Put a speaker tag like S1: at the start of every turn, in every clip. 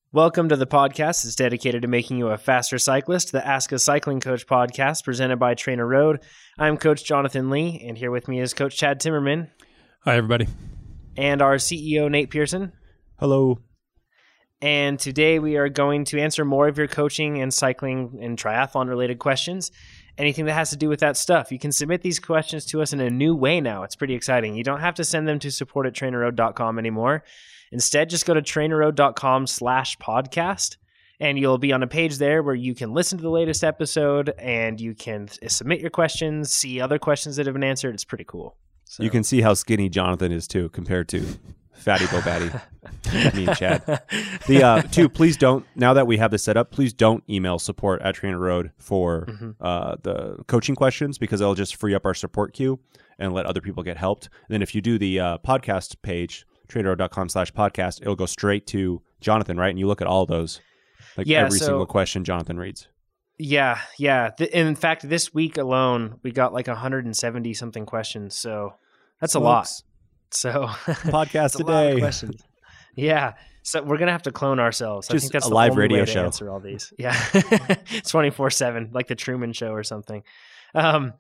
S1: Welcome to the podcast. It's dedicated to making you a faster cyclist, the Ask a Cycling Coach podcast presented by Trainer Road. I'm Coach Jonathan Lee, and here with me is Coach Chad Timmerman.
S2: Hi, everybody.
S1: And our CEO, Nate Pearson.
S2: Hello.
S1: And today we are going to answer more of your coaching and cycling and triathlon-related questions, anything that has to do with that stuff. You can submit these questions to us in a new way now. It's pretty exciting. You don't have to send them to support@trainerroad.com anymore. Instead, just go to trainerroad.com/podcast, and you'll be on a page there where you can listen to the latest episode, and you can submit your questions, see other questions that have been answered. It's pretty cool.
S3: So. You can see how skinny Jonathan is, too, compared to Fatty Bobatty, me and Chad. Please don't, now that we have this set up, please don't email support@trainerroad for the coaching questions, because it'll just free up our support queue and let other people get helped. And then if you do the podcast page, trainerroad.com/podcast, it'll go straight to Jonathan, right? And you look at all those, every single question Jonathan reads.
S1: Yeah. In fact, this week alone, we got 170 something questions. So that's a lot. So
S3: podcast today.
S1: A lot of questions. Yeah. So we're gonna have to clone ourselves.
S3: Just
S1: I think that's
S3: a
S1: the
S3: live
S1: only
S3: radio
S1: way
S3: show.
S1: To answer all these. Yeah. 24/7, like the Truman Show or something. You can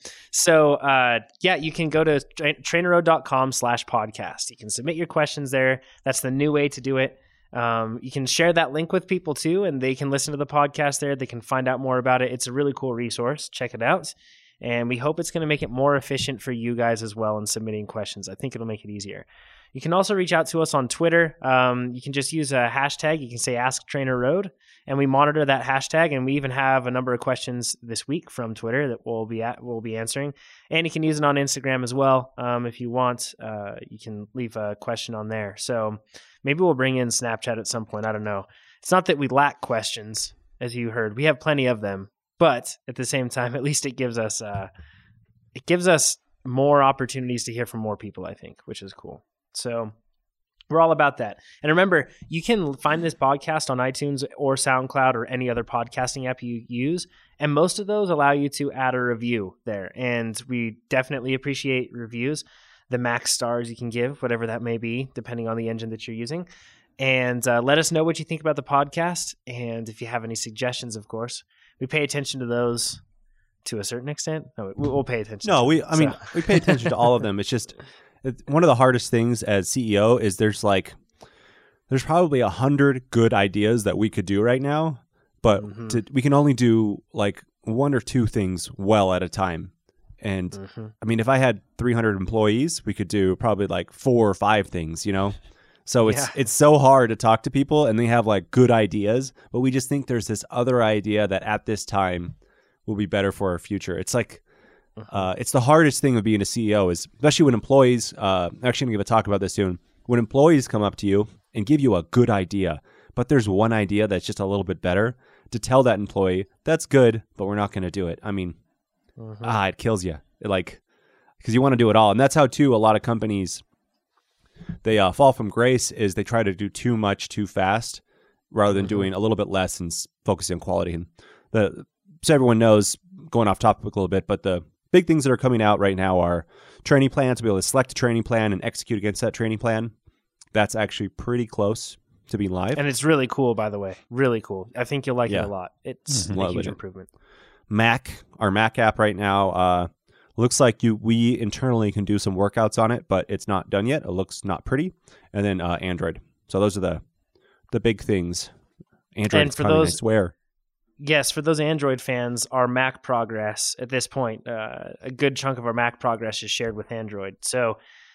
S1: go to trainerroad.com/podcast. You can submit your questions there. That's the new way to do it. You can share that link with people too, and they can listen to the podcast there. They can find out more about it. It's a really cool resource. Check it out. And we hope it's going to make it more efficient for you guys as well in submitting questions. I think it'll make it easier. You can also reach out to us on Twitter. You can just use a hashtag. You can say Ask Trainer Road, and we monitor that hashtag. And we even have a number of questions this week from Twitter that we'll be answering. And you can use it on Instagram as well. If you want, you can leave a question on there. So maybe we'll bring in Snapchat at some point. I don't know. It's not that we lack questions, as you heard. We have plenty of them. But at the same time, at least it gives us more opportunities to hear from more people, I think, which is cool. So we're all about that. And remember, you can find this podcast on iTunes or SoundCloud or any other podcasting app you use. And most of those allow you to add a review there. And we definitely appreciate reviews, the max stars you can give, whatever that may be, depending on the engine that you're using. And let us know what you think about the podcast. And if you have any suggestions, of course. We pay attention to those to a certain extent. No, we'll pay attention.
S3: No, we pay attention to all of them. It's just one of the hardest things as CEO is there's probably 100 good ideas that we could do right now, but we can only do one or two things well at a time. And if I had 300 employees, we could do probably 4 or 5 things, So it's so hard to talk to people, and they have good ideas, but we just think there's this other idea that at this time will be better for our future. It's it's the hardest thing of being a CEO, is especially when employees. I'm actually going to give a talk about this soon. When employees come up to you and give you a good idea, but there's one idea that's just a little bit better, to tell that employee that's good, but we're not going to do it. It kills you, because you want to do it all, and that's how too a lot of companies. They fall from grace is they try to do too much too fast rather than doing a little bit less and focusing on quality. And so everyone knows, going off topic a little bit, but the big things that are coming out right now are training plans, to be able to select a training plan and execute against that training plan. That's actually pretty close to being live.
S1: And it's really cool, by the way. Really cool. I think you'll like it a lot. It's a huge improvement.
S3: Our Mac app right now, looks like we internally can do some workouts on it, but it's not done yet. It looks not pretty. And then Android. So those are the big things. Android is coming, I swear.
S1: Yes, for those Android fans, our Mac progress at this point, a good chunk of our Mac progress is shared with Android. So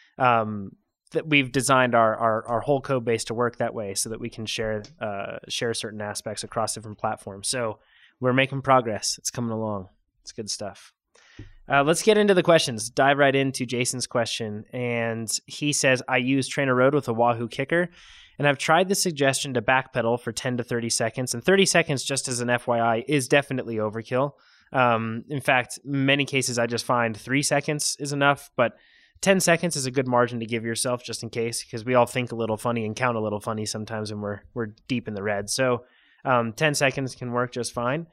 S1: that we've designed our whole code base to work that way, so that we can share certain aspects across different platforms. So we're making progress. It's coming along. It's good stuff. Let's get into the questions. Dive right into Jason's question. And he says, I use Trainer Road with a Wahoo Kicker, and I've tried the suggestion to backpedal for 10 to 30 seconds. And 30 seconds, just as an FYI, is definitely overkill. In fact, in many cases, I just find 3 seconds is enough, but 10 seconds is a good margin to give yourself just in case, because we all think a little funny and count a little funny sometimes when we're deep in the red. So 10 seconds can work just fine.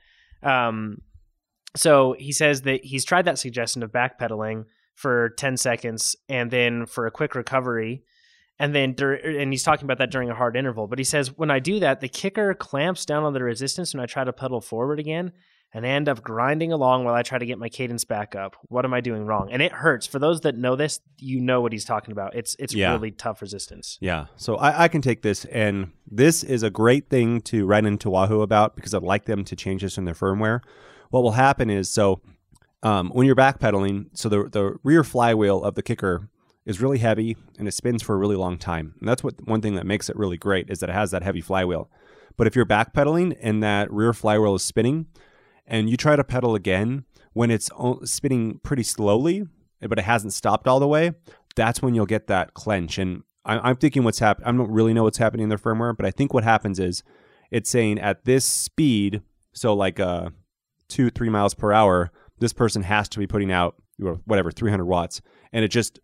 S1: So he says that he's tried that suggestion of backpedaling for 10 seconds and then for a quick recovery, And then, and he's talking about that during a hard interval, but he says, when I do that, the kicker clamps down on the resistance when I try to pedal forward again, and I end up grinding along while I try to get my cadence back up. What am I doing wrong? And it hurts. For those that know this, you know what he's talking about. It's really tough resistance.
S3: Yeah. So I can take this, and this is a great thing to write into Wahoo about, because I'd like them to change this in their firmware. What will happen is, when you're backpedaling, so the rear flywheel of the kicker is really heavy and it spins for a really long time. And that's one thing that makes it really great, is that it has that heavy flywheel. But if you're backpedaling and that rear flywheel is spinning and you try to pedal again when it's spinning pretty slowly, but it hasn't stopped all the way, that's when you'll get that clench. And I'm thinking what's happening, I don't really know what's happening in their firmware, but I think what happens is it's saying at this speed, so like 2-3 miles per hour, this person has to be putting out whatever 300 watts, and it's just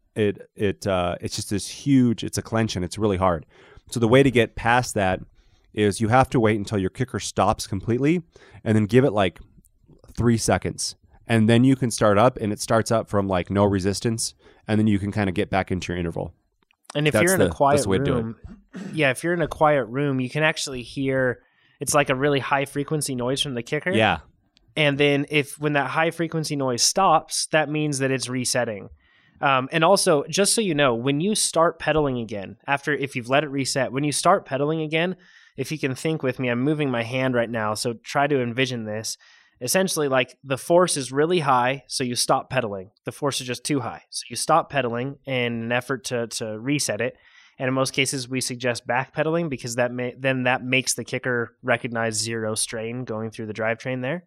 S3: this huge, it's a clench and it's really hard. So the way to get past that is you have to wait until your kicker stops completely, and then give it like 3 seconds, and then you can start up, and it starts up from like no resistance, and then you can kind of get back into your interval.
S1: And if you're in a quiet room, if you're in a quiet room, you can actually hear, it's like a really high frequency noise from the kicker.
S3: Yeah.
S1: And then when that high frequency noise stops, that means that it's resetting. And also, just so you know, when you start pedaling again, if you've let it reset, when you start pedaling again, if you can think with me, I'm moving my hand right now, so try to envision this. Essentially, like the force is really high, so you stop pedaling. The force is just too high. So you stop pedaling in an effort to reset it. And in most cases, we suggest backpedaling, because that makes the kicker recognize zero strain going through the drivetrain there.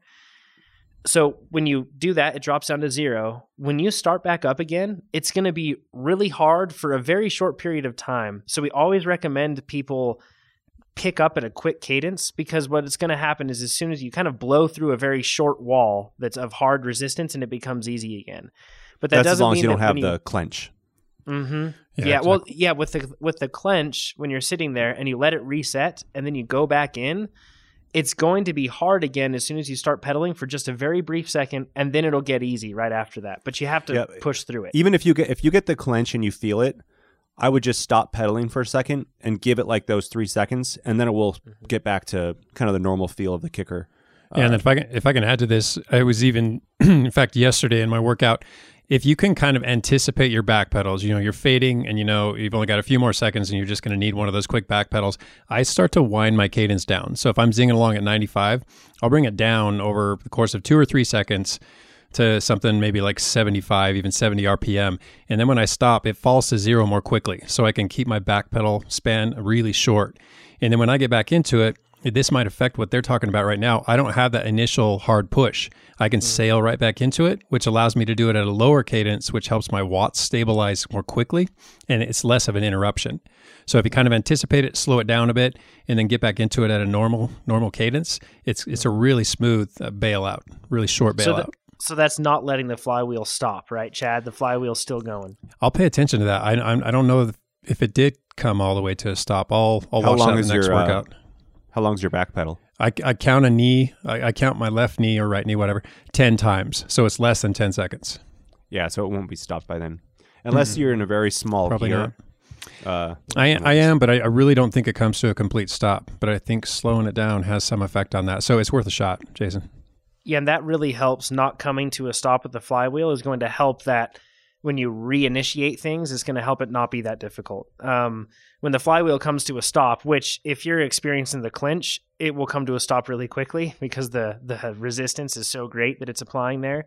S1: So when you do that, it drops down to 0. When you start back up again, it's going to be really hard for a very short period of time. So we always recommend people pick up at a quick cadence, because what is going to happen is as soon as you kind of blow through a very short wall that's of hard resistance, and it becomes easy again. But that doesn't
S3: as long
S1: mean
S3: as you don't have
S1: the
S3: the clench.
S1: Mm-hmm.
S2: Yeah,
S1: Exactly. Well, yeah, with the clench, when you're sitting there and you let it reset and then you go back in, it's going to be hard again as soon as you start pedaling for just a very brief second, and then it'll get easy right after that. But you have to push through it.
S3: Even if you get the clench and you feel it, I would just stop pedaling for a second and give it like those 3 seconds, and then it will get back to kind of the normal feel of the kicker.
S2: And if I can add to this, I was even, in fact, yesterday in my workout, if you can kind of anticipate your back pedals, you're fading and you've only got a few more seconds and you're just going to need one of those quick back pedals, I start to wind my cadence down. So if I'm zinging along at 95, I'll bring it down over the course of 2 or 3 seconds to something maybe like 75, even 70 RPM. And then when I stop, it falls to 0 more quickly. So I can keep my back pedal span really short. And then when I get back into it, this might affect what they're talking about right now. I don't have that initial hard push. I can sail right back into it, which allows me to do it at a lower cadence, which helps my watts stabilize more quickly, and it's less of an interruption. So if you kind of anticipate it, slow it down a bit, and then get back into it at a normal cadence, it's a really smooth bailout, really short bailout.
S1: So that's not letting the flywheel stop, right, Chad? The flywheel's still going.
S2: I'll pay attention to that. I don't know if it did come all the way to a stop. I'll watch that in the next workout.
S3: How long is your back pedal?
S2: I count a knee. I count my left knee or right knee, whatever, 10 times. So it's less than 10 seconds.
S3: Yeah, so it won't be stopped by then. Unless you're in a very small
S2: Probably
S3: gear.
S2: Not. I am, but I really don't think it comes to a complete stop. But I think slowing it down has some effect on that. So it's worth a shot, Jason.
S1: Yeah, and that really helps. Not coming to a stop with the flywheel is going to help that when you reinitiate things, it's going to help it not be that difficult. When the flywheel comes to a stop, which if you're experiencing the clinch, it will come to a stop really quickly because the resistance is so great that it's applying there.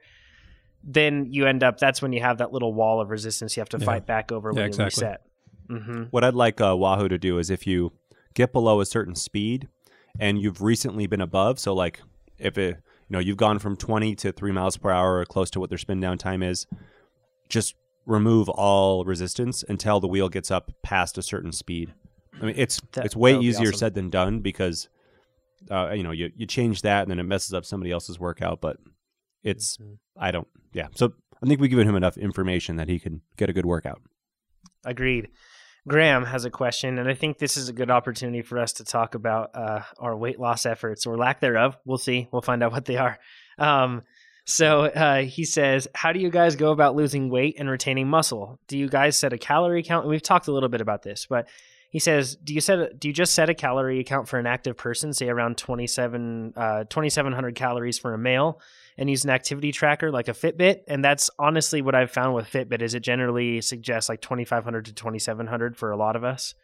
S1: Then you end up, that's when you have that little wall of resistance you have to fight back over when you reset. Mm-hmm.
S3: What I'd like Wahoo to do is if you get below a certain speed and you've recently been above, so like if you've gone from 20 to 3 miles per hour or close to what their spin down time is, just remove all resistance until the wheel gets up past a certain speed. I mean, it's way easier said than done because you change that and then it messes up somebody else's workout. But it's So I think we've given him enough information that he can get a good workout.
S1: Agreed. Graham has a question, and I think this is a good opportunity for us to talk about our weight loss efforts or lack thereof. We'll see. We'll find out what they are. So he says, how do you guys go about losing weight and retaining muscle? Do you guys set a calorie count? And we've talked a little bit about this, but he says, do you just set a calorie count for an active person, say around 2,700 calories for a male, and use an activity tracker like a Fitbit? And that's honestly what I've found with Fitbit is it generally suggests like 2,500 to 2,700 for a lot of us.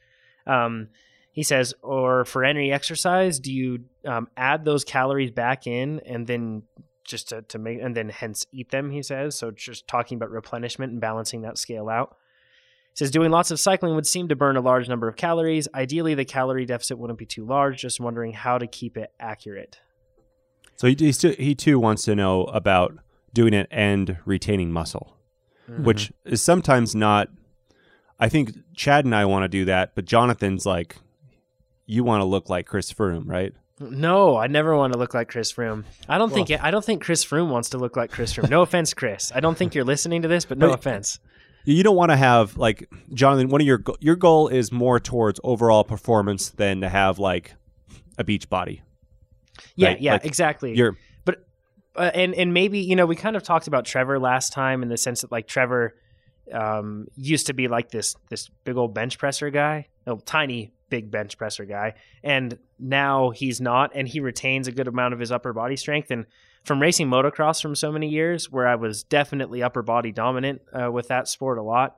S1: He says, or for any exercise, do you add those calories back in and then just to make, and then hence eat them, he says. So just talking about replenishment and balancing that scale out. He says, doing lots of cycling would seem to burn a large number of calories. Ideally, the calorie deficit wouldn't be too large. Just wondering how to keep it accurate.
S3: So he too wants to know about doing it and retaining muscle, which is sometimes not. I think Chad and I want to do that, but Jonathan's like, you want to look like Chris Froome, right?
S1: No, I never want to look like Chris Froome. I don't think Chris Froome wants to look like Chris Froome. No offense, Chris. I don't think you're listening to this, but no offense.
S3: You don't want to have like Jonathan. One of your goal is more towards overall performance than to have like a beach body.
S1: Yeah,
S3: right?
S1: yeah,
S3: like
S1: exactly. But and maybe we kind of talked about Trevor last time in the sense that like Trevor used to be like this big old bench presser guy, tiny big bench presser guy, and now he's not, and he retains a good amount of his upper body strength. And from racing motocross from so many years where I was definitely upper body dominant with that sport a lot,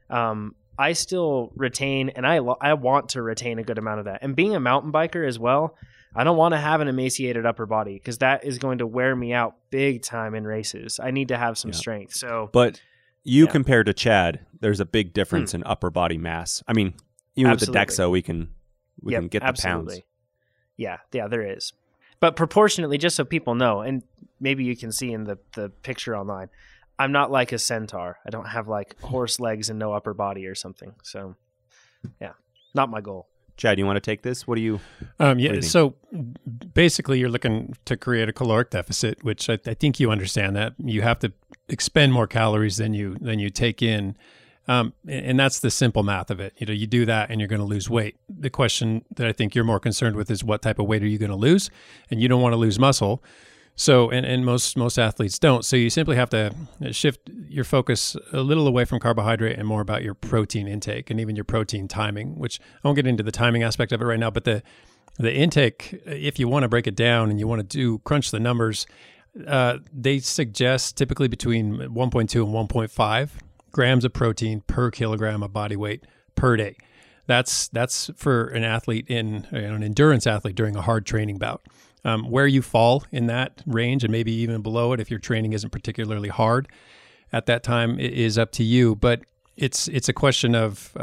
S1: I still retain, and I want to retain a good amount of that. And being a mountain biker as well, I don't want to have an emaciated upper body because that is going to wear me out big time in races. I need to have some strength. So,
S3: but compared to Chad, there's a big difference in upper body mass. I mean, even with the DEXA, we can get the pounds.
S1: Yeah, there is. But proportionately, just so people know, and maybe you can see in the picture online, I'm not like a centaur. I don't have like horse legs and no upper body or something. So, yeah, not my goal.
S3: Chad, you want to take this? What do you?
S2: So basically, you're looking to create a caloric deficit, which I think you understand that you have to expend more calories than you take in. And that's the simple math of it. You do that and you're going to lose weight. The question that I think you're more concerned with is what type of weight are you going to lose? And you don't want to lose muscle. So, and most athletes don't. So you simply have to shift your focus a little away from carbohydrate and more about your protein intake and even your protein timing, which I won't get into the timing aspect of it right now, but the intake, if you want to break it down and you want to crunch the numbers, they suggest typically between 1.2 and 1.5 grams of protein per kilogram of body weight per day. That's for an athlete an endurance athlete during a hard training bout. Where you fall in that range and maybe even below it if your training isn't particularly hard at that time is up to you. But it's a question of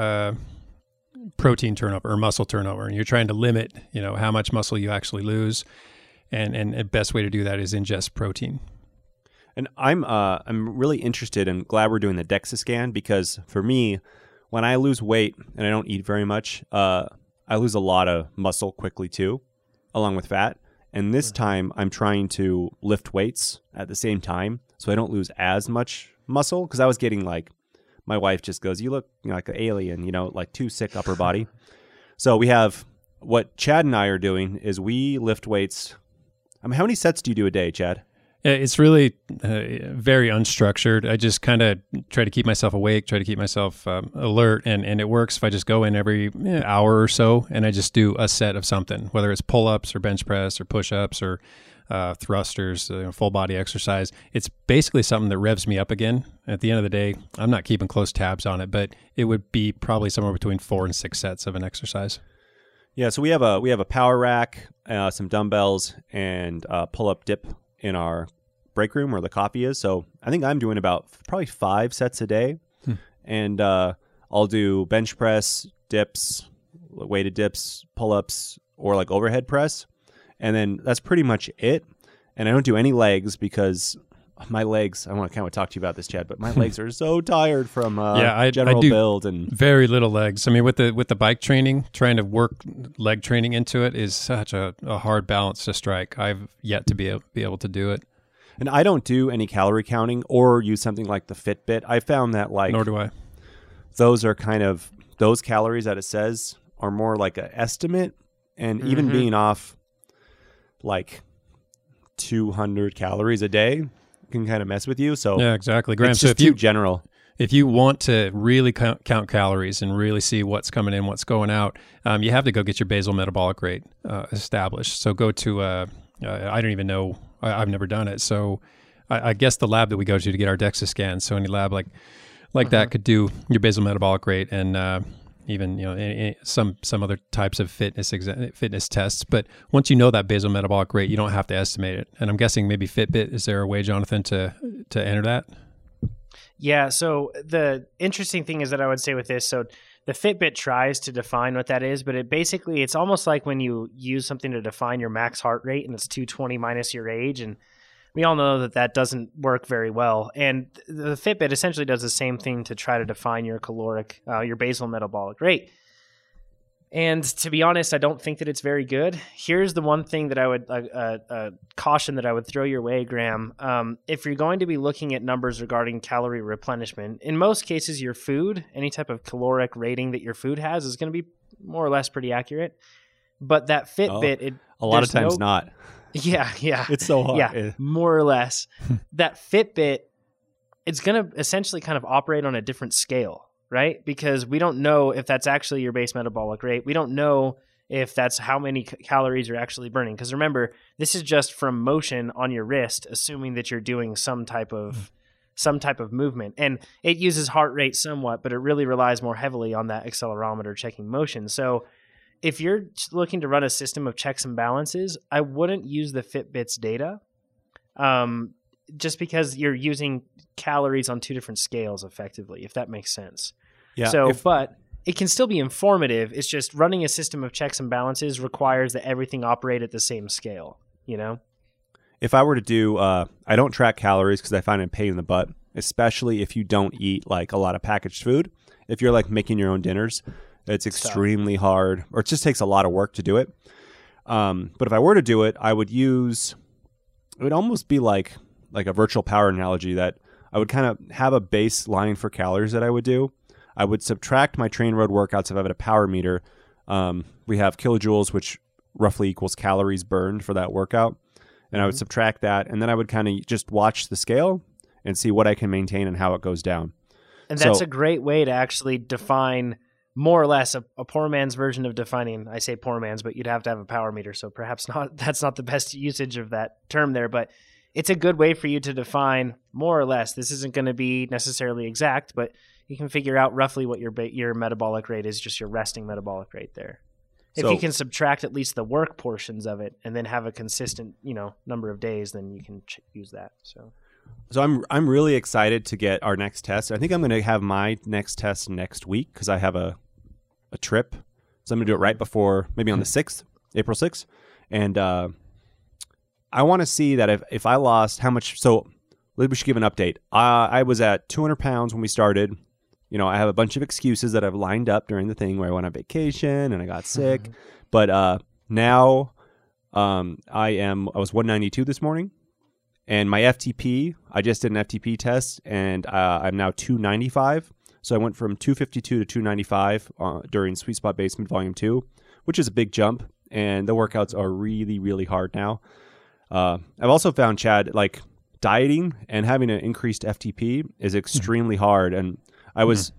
S2: protein turnover or muscle turnover, and you're trying to limit how much muscle you actually lose, and the best way to do that is ingest protein.
S3: And I'm really interested and glad we're doing the DEXA scan because for me, when I lose weight and I don't eat very much, I lose a lot of muscle quickly too, along with fat. And this time I'm trying to lift weights at the same time so I don't lose as much muscle because I was getting like, my wife just goes, you look like an alien, like too sick upper body. So we have what Chad and I are doing is we lift weights. I mean, how many sets do you do a day, Chad?
S2: It's really very unstructured. I just kind of try to keep myself awake, try to keep myself alert, and it works if I just go in every hour or so and I just do a set of something, whether it's pull-ups or bench press or push-ups or thrusters, full body exercise. It's basically something that revs me up again. At the end of the day, I'm not keeping close tabs on it, but it would be probably somewhere between 4 and 6 sets of an exercise.
S3: Yeah, so we have a power rack, some dumbbells, and pull-up dip in our break room where the coffee is. So I think I'm doing about probably 5 sets a day. And I'll do bench press, dips, weighted dips, pull-ups, or like overhead press. And then that's pretty much it. And I don't do any legs because my legs, I want to kind of talk to you about this, Chad, but my legs are so tired from general
S2: I do
S3: build and
S2: very little legs. I mean, with the bike training, trying to work leg training into it is such a hard balance to strike. I've yet to be able to do it.
S3: And I don't do any calorie counting or use something like the Fitbit. I found that
S2: Nor do I.
S3: Those are kind of, those calories that it says are more like an estimate. And even being off like 200 calories a day, can kind of mess with you. So
S2: yeah, exactly, Graham.
S3: It's
S2: So
S3: just
S2: if you
S3: too general.
S2: If you want to really count calories and really see what's coming in, what's going out, you have to go get your basal metabolic rate established. So go to, I don't even know, I've never done it. So I guess the lab that we go to get our DEXA scans. So any lab like that could do your basal metabolic rate and even some other types of fitness tests. But once you know that basal metabolic rate, you don't have to estimate it. And I'm guessing maybe Fitbit. Is there a way, Jonathan, to enter that?
S1: Yeah, so the interesting thing is that I would say with this, so the Fitbit tries to define what that is, but it's almost like when you use something to define your max heart rate and it's 220 minus your age, and we all know that doesn't work very well. And the Fitbit essentially does the same thing to try to define your your basal metabolic rate. And to be honest, I don't think that it's very good. Here's the one thing that I would caution that I would throw your way, Graham. If you're going to be looking at numbers regarding calorie replenishment, in most cases, your food, any type of caloric rating that your food has, is going to be more or less pretty accurate. But that Fitbit,
S3: a lot of times not.
S1: Yeah.
S3: It's so hard.
S1: Yeah, more or less. That Fitbit, it's going to essentially kind of operate on a different scale. Right? Because we don't know if that's actually your base metabolic rate. We don't know if that's how many calories you're actually burning. Because remember, this is just from motion on your wrist, assuming that you're doing some type of movement. And it uses heart rate somewhat, but it really relies more heavily on that accelerometer checking motion. So if you're looking to run a system of checks and balances, I wouldn't use the Fitbit's data. Just because you're using calories on two different scales effectively, if that makes sense.
S3: Yeah.
S1: So, but it can still be informative. It's just running a system of checks and balances requires that everything operate at the same scale,
S3: If I were to do, I don't track calories because I find it a pain in the butt, especially if you don't eat like a lot of packaged food. If you're like making your own dinners, it's extremely hard, or it just takes a lot of work to do it. But if I were to do it, it would almost be like a virtual power analogy, that I would kind of have a baseline for calories that I would do. I would subtract my train road workouts if I have a power meter. We have kilojoules, which roughly equals calories burned for that workout. And I would subtract that, and then I would kind of just watch the scale and see what I can maintain and how it goes down.
S1: And that's a great way to actually define more or less a poor man's version of defining. I say poor man's, but you'd have to have a power meter. So perhaps that's not the best usage of that term there, but it's a good way for you to define more or less. This isn't going to be necessarily exact, but you can figure out roughly what your metabolic rate is, just your resting metabolic rate there. If you can subtract at least the work portions of it and then have a consistent, number of days, then you can use that. So
S3: I'm really excited to get our next test. I think I'm going to have my next test next week because I have a trip. So I'm going to do it right before, maybe on the 6th, April 6th. And I want to see that if I lost how much. So we should give an update. I was at 200 pounds when we started. I have a bunch of excuses that I've lined up during the thing where I went on vacation and I got sick. But now I was 192 this morning. And my FTP, I just did an FTP test, and I'm now 295. So I went from 252 to 295 during Sweet Spot Basement Volume 2, which is a big jump. And the workouts are really, really hard now. I've also found, Chad, like dieting and having an increased FTP is extremely hard. And I was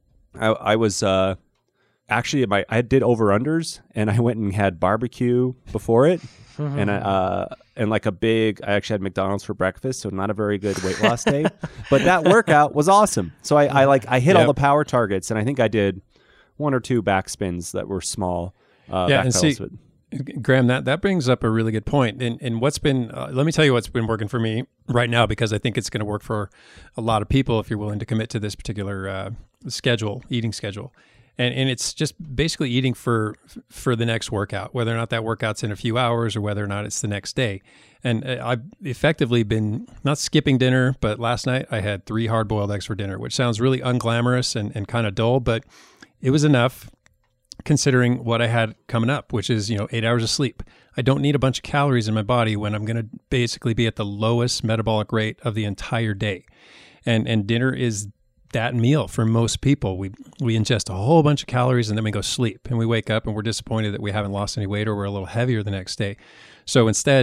S3: actually I did over-unders, and I went and had barbecue before it. And I actually had McDonald's for breakfast, so not a very good weight loss day. But that workout was awesome. So I hit all the power targets, and I think I did one or two back spins that were small.
S2: And see, Graham, that brings up a really good point. And what's been, let me tell you what's been working for me right now, because I think it's going to work for a lot of people if you're willing to commit to this particular eating schedule. And it's just basically eating for the next workout, whether or not that workout's in a few hours or whether or not it's the next day. And I've effectively been not skipping dinner, but last night I had 3 hard-boiled eggs for dinner, which sounds really unglamorous and kind of dull, but it was enough considering what I had coming up, which is 8 hours of sleep. I don't need a bunch of calories in my body when I'm going to basically be at the lowest metabolic rate of the entire day. And dinner is that meal for most people. We ingest a whole bunch of calories and then we go sleep, and we wake up and we're disappointed that we haven't lost any weight or we're a little heavier the next day. So instead,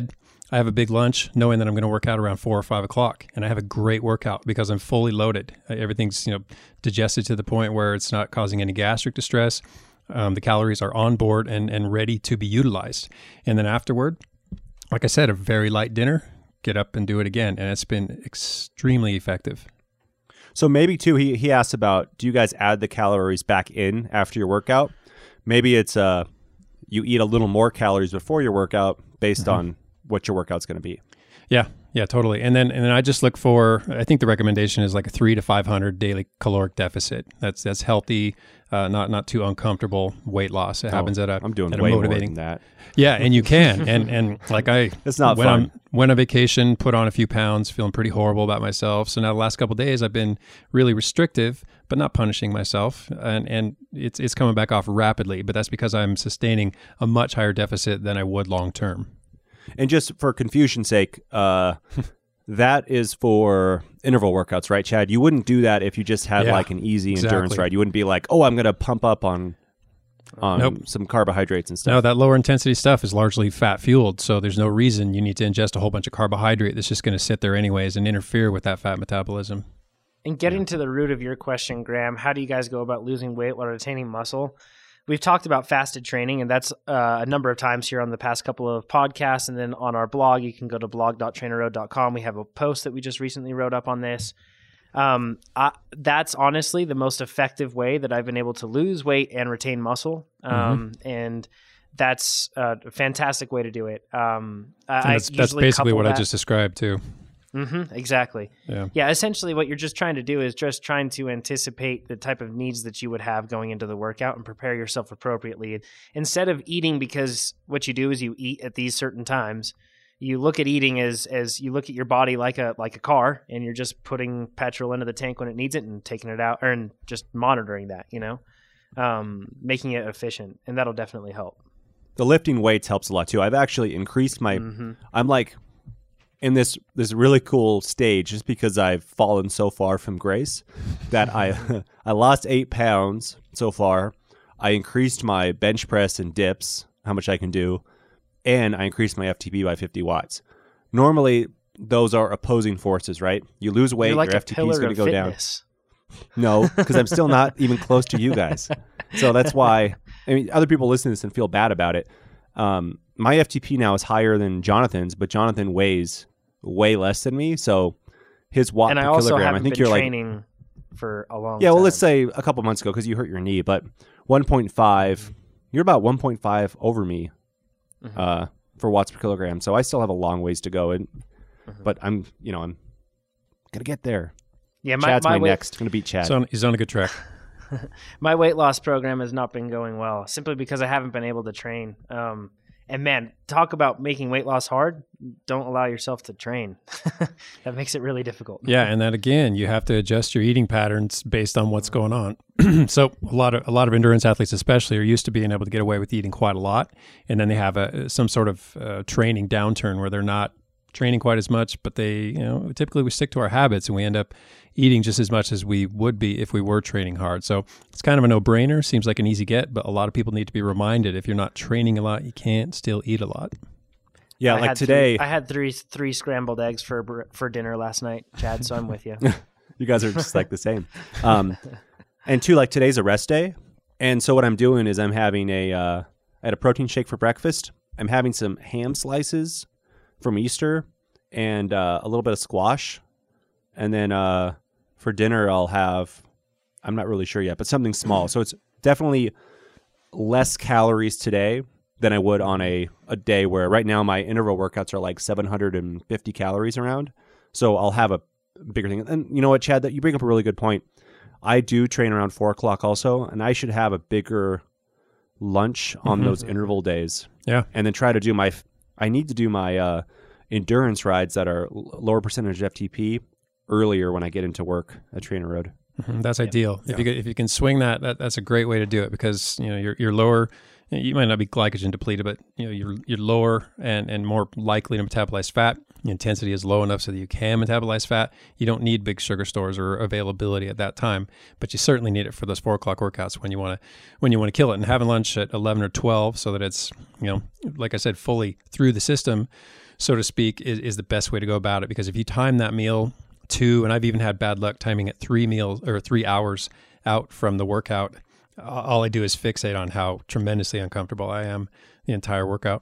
S2: I have a big lunch knowing that I'm going to work out around 4 or 5 o'clock, and I have a great workout because I'm fully loaded. Everything's digested to the point where it's not causing any gastric distress. The calories are on board and ready to be utilized. And then afterward, like I said, a very light dinner, get up and do it again. And it's been extremely effective.
S3: So maybe too, he asked about, do you guys add the calories back in after your workout? Maybe it's you eat a little more calories before your workout based on what your workout's going to be.
S2: Yeah, totally. And then I just look for, I think the recommendation is like a 300 to 500 daily caloric deficit. That's healthy, not too uncomfortable weight loss. It happens at
S3: I'm doing
S2: at
S3: way
S2: a motivating
S3: more than that.
S2: Yeah, and you can. and like
S3: it's not
S2: when
S3: fun.
S2: Went on vacation, put on a few pounds, feeling pretty horrible about myself. So now the last couple of days I've been really restrictive, but not punishing myself. And it's coming back off rapidly, but that's because I'm sustaining a much higher deficit than I would long term.
S3: And just for confusion's sake, that is for interval workouts, right, Chad? You wouldn't do that if you just had like an easy endurance ride. You wouldn't be like, oh, I'm going to pump up on some carbohydrates and stuff.
S2: No, that lower intensity stuff is largely fat fueled. So there's no reason you need to ingest a whole bunch of carbohydrate that's just going to sit there anyways and interfere with that fat metabolism.
S1: And getting to the root of your question, Graham, how do you guys go about losing weight while retaining muscle? We've talked about fasted training, and that's a number of times here on the past couple of podcasts. And then on our blog, you can go to blog.trainerroad.com. We have a post that we just recently wrote up on this. That's honestly the most effective way that I've been able to lose weight and retain muscle. And that's a fantastic way to do it.
S2: That's basically what I just described too.
S1: Exactly.
S2: Yeah.
S1: Essentially what you're just trying to do is just trying to anticipate the type of needs that you would have going into the workout and prepare yourself appropriately. Instead of eating, because what you do is you eat at these certain times, you look at eating as you look at your body like a car, and you're just putting petrol into the tank when it needs it and taking it out, and just monitoring that, making it efficient, and that'll definitely help.
S3: The lifting weights helps a lot too. I've actually increased my, I'm like in this really cool stage just because I've fallen so far from grace that I lost 8 pounds so far. I increased my bench press and dips, how much I can do, and I increased my FTP by 50 watts. Normally, those are opposing forces, right? You lose weight,
S1: like
S3: your FTP is going to go
S1: fitness.
S3: down. No, because I'm still not even close to you guys. So that's why, other people listen to this and feel bad about it. My FTP now is higher than Jonathan's, but Jonathan weighs way less than me. So his watt
S1: and
S3: per
S1: I also
S3: kilogram,
S1: haven't
S3: I think
S1: been
S3: you're
S1: training for a long
S3: yeah,
S1: time.
S3: well, let's say a couple months ago because you hurt your knee, but 1.5, you're about 1.5 over me for watts per kilogram. So I still have a long ways to go. But I'm going to get there.
S1: Yeah,
S3: Chad's my
S1: weight,
S3: next. Going to beat Chad.
S2: So he's on a good track.
S1: My weight loss program has not been going well simply because I haven't been able to train. And man, talk about making weight loss hard. Don't allow yourself to train. That makes it really difficult.
S2: Yeah, and that again, you have to adjust your eating patterns based on what's going on. So a lot of endurance athletes, especially, are used to being able to get away with eating quite a lot, and then they have some sort of training downturn where they're not training quite as much, but they, typically we stick to our habits and we end up eating just as much as we would be if we were training hard. So it's kind of a no-brainer. Seems like an easy get, but a lot of people need to be reminded if you're not training a lot, you can't still eat a lot.
S3: Yeah, like today,
S1: I had three scrambled eggs for dinner last night, Chad. So I'm with you.
S3: You guys are just like the same. And two, like today's a rest day, and so what I'm doing is I'm having I had a protein shake for breakfast. I'm having some ham slices from Easter and a little bit of squash, and then for dinner I'll have, I'm not really sure yet, but something small. So it's definitely less calories today than I would on a day where right now my interval workouts are like 750 calories around. So I'll have a bigger thing. And you know what, Chad, that you bring up a really good point. I do train around 4 o'clock also, and I should have a bigger lunch on those interval days.
S2: Yeah.
S3: And then try to do I need to do my endurance rides that are lower percentage FTP earlier when I get into work at Trainer Road.
S2: That's ideal. Yeah. If you can swing that's a great way to do it because you're lower. You might not be glycogen depleted, but you're lower and more likely to metabolize fat. The intensity is low enough so that you can metabolize fat. You don't need big sugar stores or availability at that time, but you certainly need it for those 4 o'clock workouts when you want to kill it. And having lunch at 11 or 12 so that it's like I said, fully through the system so to speak, is the best way to go about it. Because if you time that meal to, and I've even had bad luck timing it 3 hours out from the workout, all I do is fixate on how tremendously uncomfortable I am the entire workout.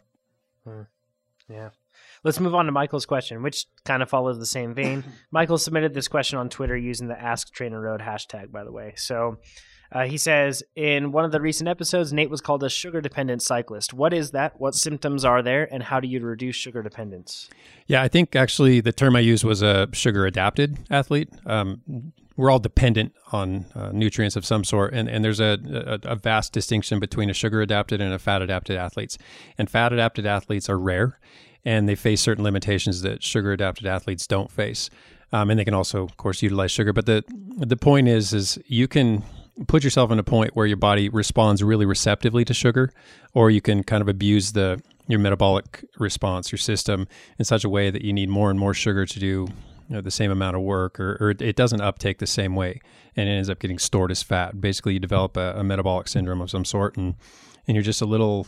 S1: Yeah. Let's move on to Michael's question, which kind of follows the same vein. Michael submitted this question on Twitter using the Ask Trainer Road hashtag, by the way. So he says, in one of the recent episodes, Nate was called a sugar-dependent cyclist. What is that? What symptoms are there? And how do you reduce sugar dependence? Yeah,
S2: I think actually the term I used was a sugar-adapted athlete. We're all dependent on nutrients of some sort, and there's a vast distinction between a sugar-adapted and a fat-adapted athletes. And fat-adapted athletes are rare, and they face certain limitations that sugar-adapted athletes don't face. And they can also, of course, utilize sugar. But the point is you can put yourself in a point where your body responds really receptively to sugar, or you can kind of abuse your metabolic response, your system, in such a way that you need more and more sugar to do the same amount of work, or it doesn't uptake the same way, and it ends up getting stored as fat. Basically, you develop a metabolic syndrome of some sort, and you're just a little...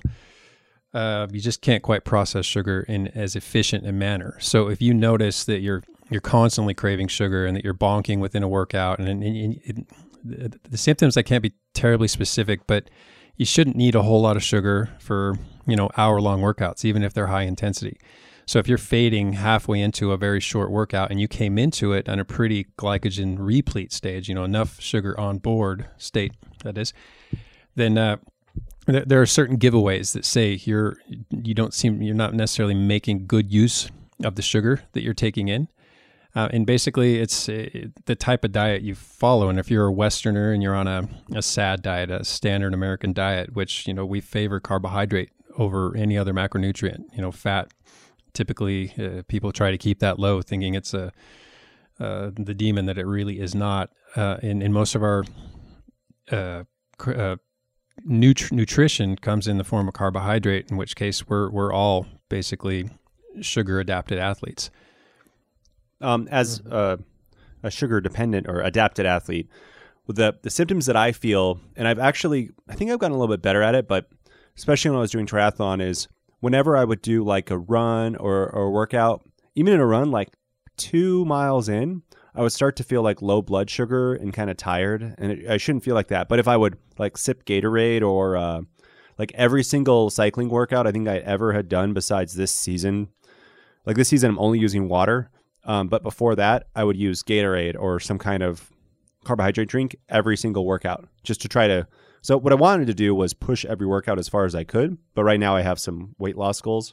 S2: you just can't quite process sugar in as efficient a manner. So if you notice that you're constantly craving sugar and that you're bonking within a workout, and the symptoms, I can't be terribly specific, but you shouldn't need a whole lot of sugar for, hour-long workouts, even if they're high intensity. So if you're fading halfway into a very short workout and you came into it on a pretty glycogen replete stage, enough sugar on board state, that is, then there are certain giveaways that say you're not necessarily making good use of the sugar that you're taking in. And basically, it's the type of diet you follow. And if you're a Westerner and you're on a SAD diet, a standard American diet, which, we favor carbohydrate over any other macronutrient, fat, typically people try to keep that low, thinking it's the demon that it really is not. In most of our nutrition comes in the form of carbohydrate, in which case we're all basically sugar-adapted athletes.
S3: As a sugar-dependent or adapted athlete, with the symptoms that I feel, and I think I've gotten a little bit better at it, but especially when I was doing triathlon, is whenever I would do like a run or a workout, even in a run, like 2 miles in, I would start to feel like low blood sugar and kind of tired, and I shouldn't feel like that. But if I would like sip Gatorade or like every single cycling workout I think I ever had done besides this season, like this season I'm only using water. But before that, I would use Gatorade or some kind of carbohydrate drink every single workout just to try to. So what I wanted to do was push every workout as far as I could. But right now I have some weight loss goals.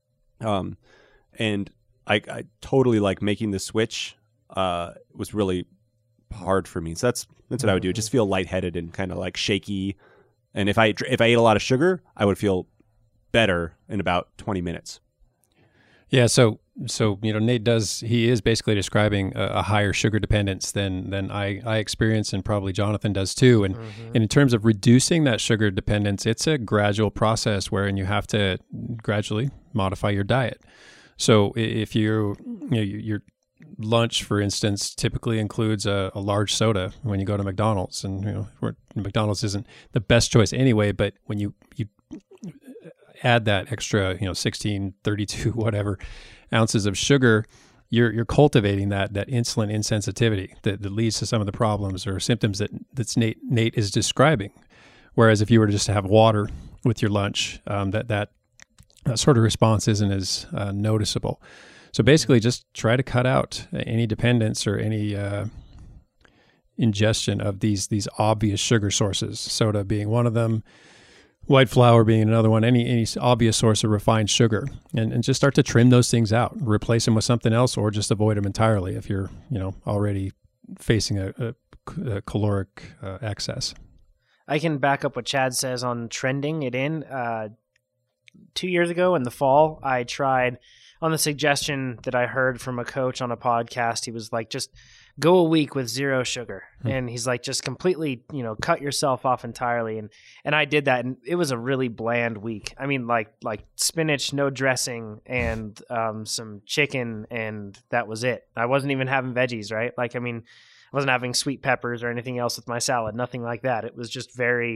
S3: And I totally like making the switch. Was really hard for me. So that's what I would do. Just feel lightheaded and kind of like shaky. And if I ate a lot of sugar, I would feel better in about 20 minutes.
S2: Yeah. So Nate he is basically describing a higher sugar dependence than I experience, and probably Jonathan does too. And in terms of reducing that sugar dependence, it's a gradual process wherein you have to gradually modify your diet. So if your lunch, for instance, typically includes a large soda when you go to McDonald's, and McDonald's isn't the best choice anyway, but when you add that extra 16, 32 whatever ounces of sugar, you're cultivating that insulin insensitivity that leads to some of the problems or symptoms that Nate is describing. Whereas if you were to just have water with your lunch, that sort of response isn't as noticeable. So basically, just try to cut out any dependence or any ingestion of these obvious sugar sources. Soda being one of them, white flour being another one. Any obvious source of refined sugar, and just start to trim those things out, replace them with something else, or just avoid them entirely if you're already facing a caloric excess.
S1: I can back up what Chad says on trending it in. 2 years ago in the fall, I tried, on the suggestion that I heard from a coach on a podcast, he was like, just go a week with zero sugar. And he's like, just completely, cut yourself off entirely. And I did that, and it was a really bland week. I mean, like spinach, no dressing, and some chicken, and that was it. I wasn't even having veggies, right? I wasn't having sweet peppers or anything else with my salad, nothing like that. It was just very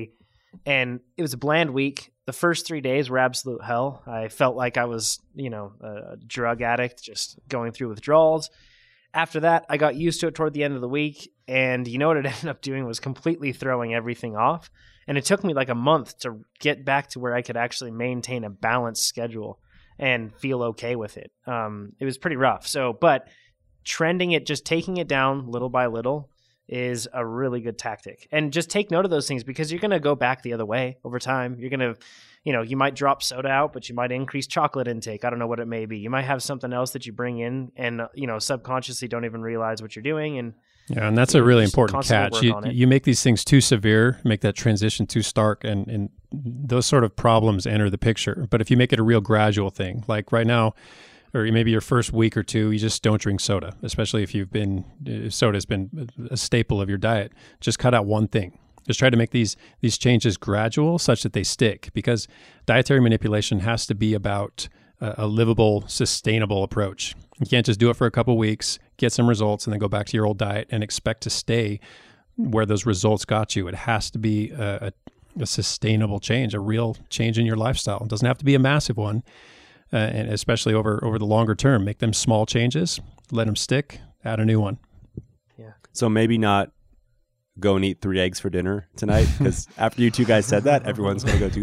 S1: And it was a bland week. The first 3 days were absolute hell. I felt like I was, a drug addict, just going through withdrawals. After that, I got used to it toward the end of the week. And you know what it ended up doing was completely throwing everything off. And it took me like a month to get back to where I could actually maintain a balanced schedule and feel okay with it. It was pretty rough. But trending it, just taking it down little by little is a really good tactic. And just take note of those things because you're going to go back the other way over time. You're going to, you might drop soda out, but you might increase chocolate intake. I don't know what it may be. You might have something else that you bring in and, subconsciously don't even realize what you're doing. And
S2: that's a really important catch. You make these things too severe, make that transition too stark, and those sort of problems enter the picture. But if you make it a real gradual thing, like right now, or maybe your first week or two, you just don't drink soda, especially if soda's been a staple of your diet. Just cut out one thing. Just try to make these changes gradual such that they stick, because dietary manipulation has to be about a livable, sustainable approach. You can't just do it for a couple weeks, get some results, and then go back to your old diet and expect to stay where those results got you. It has to be a sustainable change, a real change in your lifestyle. It doesn't have to be a massive one. And especially over the longer term, make them small changes, let them stick, add a new one.
S1: Yeah.
S3: So maybe not go and eat 3 eggs for dinner tonight, because after you two guys said that, everyone's going to go do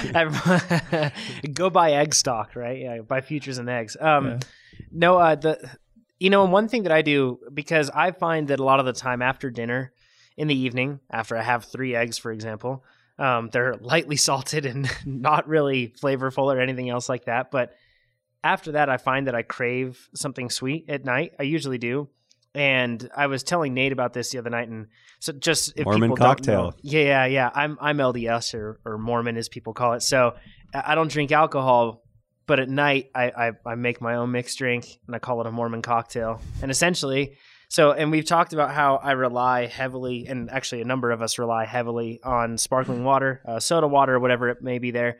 S3: that.
S1: Go buy egg stock, right? Yeah, buy futures and eggs. No, and one thing that I do, because I find that a lot of the time after dinner in the evening, after I have 3 eggs, for example, they're lightly salted and not really flavorful or anything else like that. But after that, I find that I crave something sweet at night. I usually do. And I was telling Nate about this the other night. And so just if
S3: Mormon
S1: people
S3: cocktail.
S1: Don't know, yeah. I'm LDS or Mormon as people call it. So I don't drink alcohol, but at night I make my own mixed drink and I call it a Mormon cocktail. And essentially, and we've talked about how I rely heavily, and actually a number of us rely heavily on sparkling water, soda water, whatever it may be there,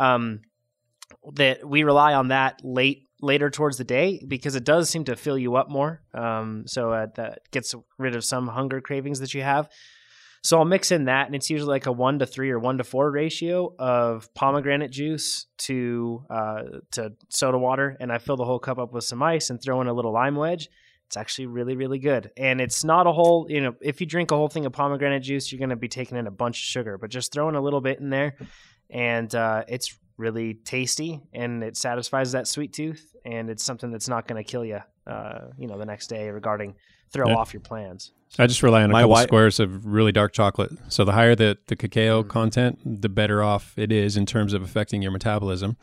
S1: that we rely on that later towards the day because it does seem to fill you up more. That gets rid of some hunger cravings that you have. So I'll mix in that, and it's usually like a 1-3 or 1-4 ratio of pomegranate juice to soda water, and I fill the whole cup up with some ice and throw in a little lime wedge. It's actually really, really good. And it's not a whole, if you drink a whole thing of pomegranate juice, you're going to be taking in a bunch of sugar, but just throwing a little bit in there, and it's really tasty, and it satisfies that sweet tooth, and it's something that's not going to kill you, the next day regarding off your plans.
S2: I just rely on a couple squares of really dark chocolate. So the higher the cacao content, the better off it is in terms of affecting your metabolism.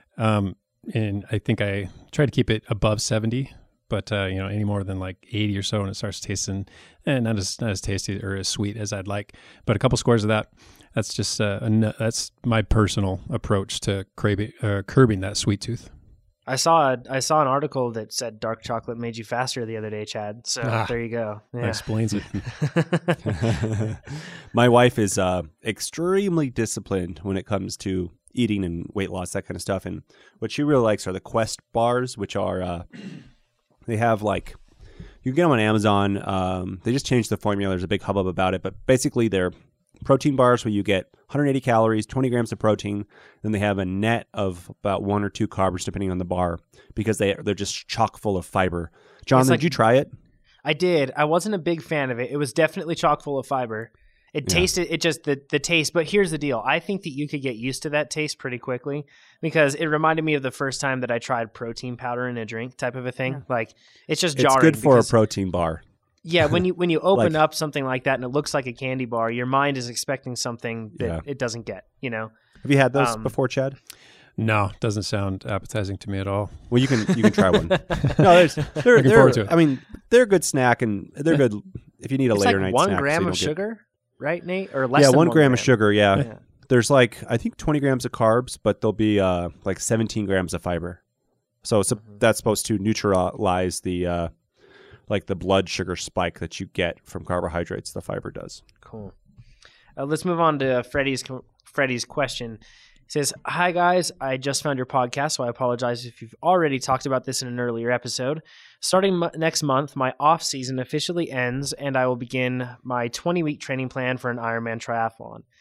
S2: And I think I try to keep it above 70. But any more than like 80 or so, and it starts tasting not as tasty or as sweet as I'd like. But a couple squares of that, that's just that's my personal approach to curbing that sweet tooth.
S1: I saw an article that said dark chocolate made you faster the other day, Chad. So there you go. Yeah.
S2: That explains it.
S3: My wife is extremely disciplined when it comes to eating and weight loss, that kind of stuff. And what she really likes are the Quest bars, which are they have you can get them on Amazon. They just changed the formula. There's a big hubbub about it, but basically they're protein bars where you get 180 calories, 20 grams of protein. Then they have a net of about 1 or 2 carbs depending on the bar because they're just chock full of fiber. John, did you try it?
S1: I did. I wasn't a big fan of it. It was definitely chock full of fiber. It tasted, the taste, but here's the deal. I think that you could get used to that taste pretty quickly because it reminded me of the first time that I tried protein powder in a drink type of a thing. It's just jarring.
S3: It's good for a protein bar.
S1: Yeah, when you open up something like that and it looks like a candy bar, your mind is expecting something that it doesn't get, Have
S3: you had those before, Chad?
S2: No, doesn't sound appetizing to me at all.
S3: Well, you can try one. No, they're looking forward to it. I mean, they're a good snack and they're good if you need a later night snack.
S1: 1 gram of sugar? Right, Nate? Or less than
S3: 1 gram of sugar, yeah. There's I think 20 grams of carbs, but there'll be 17 grams of fiber. So that's supposed to neutralize the the blood sugar spike that you get from carbohydrates. The fiber does.
S1: Cool. Let's move on to Freddie's question. He says, "Hi guys, I just found your podcast, so I apologize if you've already talked about this in an earlier episode. Starting next month, my off season officially ends, and I will begin my 20-week training plan for an Ironman triathlon.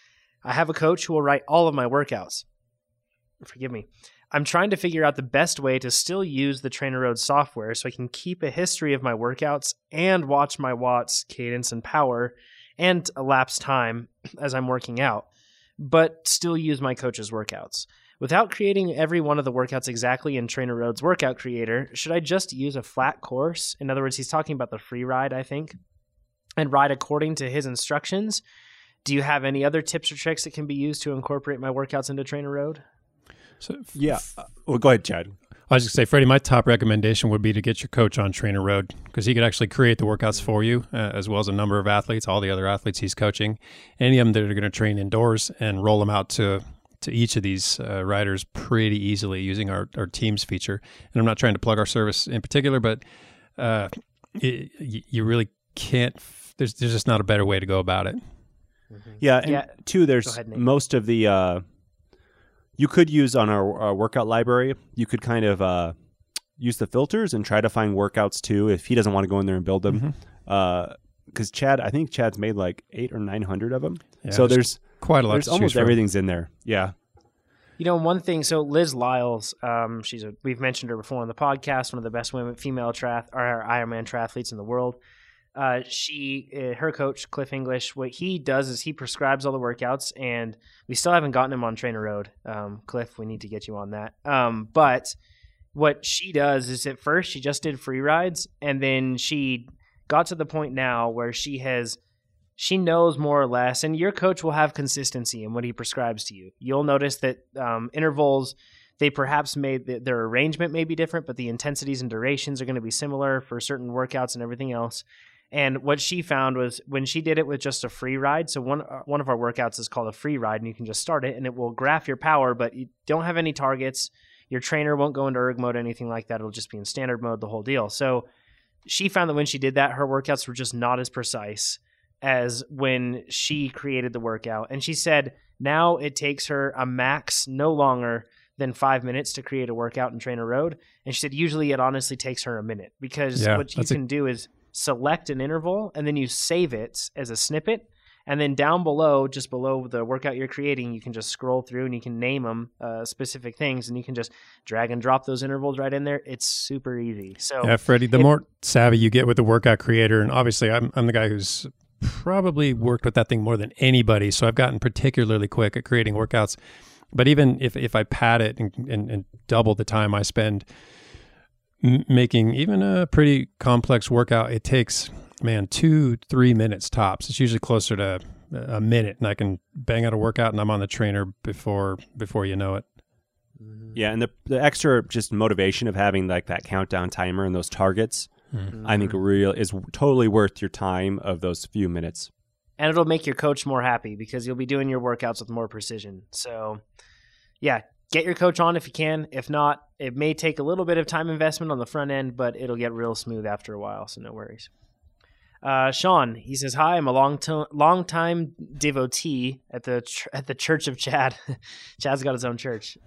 S1: I have a coach who will write all of my workouts. Forgive me. I'm trying to figure out the best way to still use the TrainerRoad software so I can keep a history of my workouts and watch my watts, cadence, and power, and elapsed time as I'm working out, but still use my coach's workouts. Without creating every one of the workouts exactly in TrainerRoad's workout creator, should I just use a flat course? In other words, he's talking about the free ride, I think, and ride according to his instructions. Do you have any other tips or tricks that can be used to incorporate my workouts into TrainerRoad?
S2: So
S3: Yeah. Well, go ahead, Chad.
S2: I was just going to say, Freddie, my top recommendation would be to get your coach on TrainerRoad because he could actually create the workouts for you, as well as a number of athletes, all the other athletes he's coaching, any of them that are going to train indoors, and roll them out to each of these riders pretty easily using our Teams feature. And I'm not trying to plug our service in particular, but you really can't. There's just not a better way to go about it.
S3: Yeah, and two, there's most of the you could use on our workout library. You could kind of use the filters and try to find workouts too if he doesn't want to go in there and build them. Because I think Chad's made like 800 or 900 of them. Yeah, so there's
S2: quite a lot.
S3: There's almost everything's in there. Yeah.
S1: You know, one thing. So Liz Lyles, we've mentioned her before on the podcast. One of the best female Ironman triathletes in the world. Her coach, Cliff English, what he does is he prescribes all the workouts, and we still haven't gotten him on TrainerRoad. Cliff, we need to get you on that. But what she does is at first she just did free rides, and then she got to the point now where she knows more or less, and your coach will have consistency in what he prescribes to you. You'll notice that intervals, they perhaps their arrangement may be different, but the intensities and durations are going to be similar for certain workouts and everything else. And what she found was when she did it with just a free ride, so one of our workouts is called a free ride, and you can just start it, and it will graph your power, but you don't have any targets. Your trainer won't go into erg mode, anything like that. It'll just be in standard mode, the whole deal. So she found that when she did that, her workouts were just not as precise as when she created the workout. And she said now it takes her a max no longer than 5 minutes to create a workout in TrainerRoad. And she said usually it honestly takes her a minute because what you can do is select an interval and then you save it as a snippet. And then down below, just below the workout you're creating, you can just scroll through and you can name them specific things, and you can just drag and drop those intervals right in there. It's super easy. So
S2: yeah, Freddie, the more savvy you get with the workout creator, and obviously I'm the guy who's probably worked with that thing more than anybody, so I've gotten particularly quick at creating workouts. But even if I pad it and double the time I spend making even a pretty complex workout, it takes 2-3 minutes tops. It's usually closer to a minute, and I can bang out a workout and I'm on the trainer before you know it.
S3: Yeah, and the extra just motivation of having like that countdown timer and those targets, I think is totally worth your time of those few minutes.
S1: And it'll make your coach more happy because you'll be doing your workouts with more precision. So yeah, get your coach on if you can. If not, it may take a little bit of time investment on the front end, but it'll get real smooth after a while, so no worries. Sean, he says, hi, I'm a long time devotee at the Church of Chad. Chad's got his own church.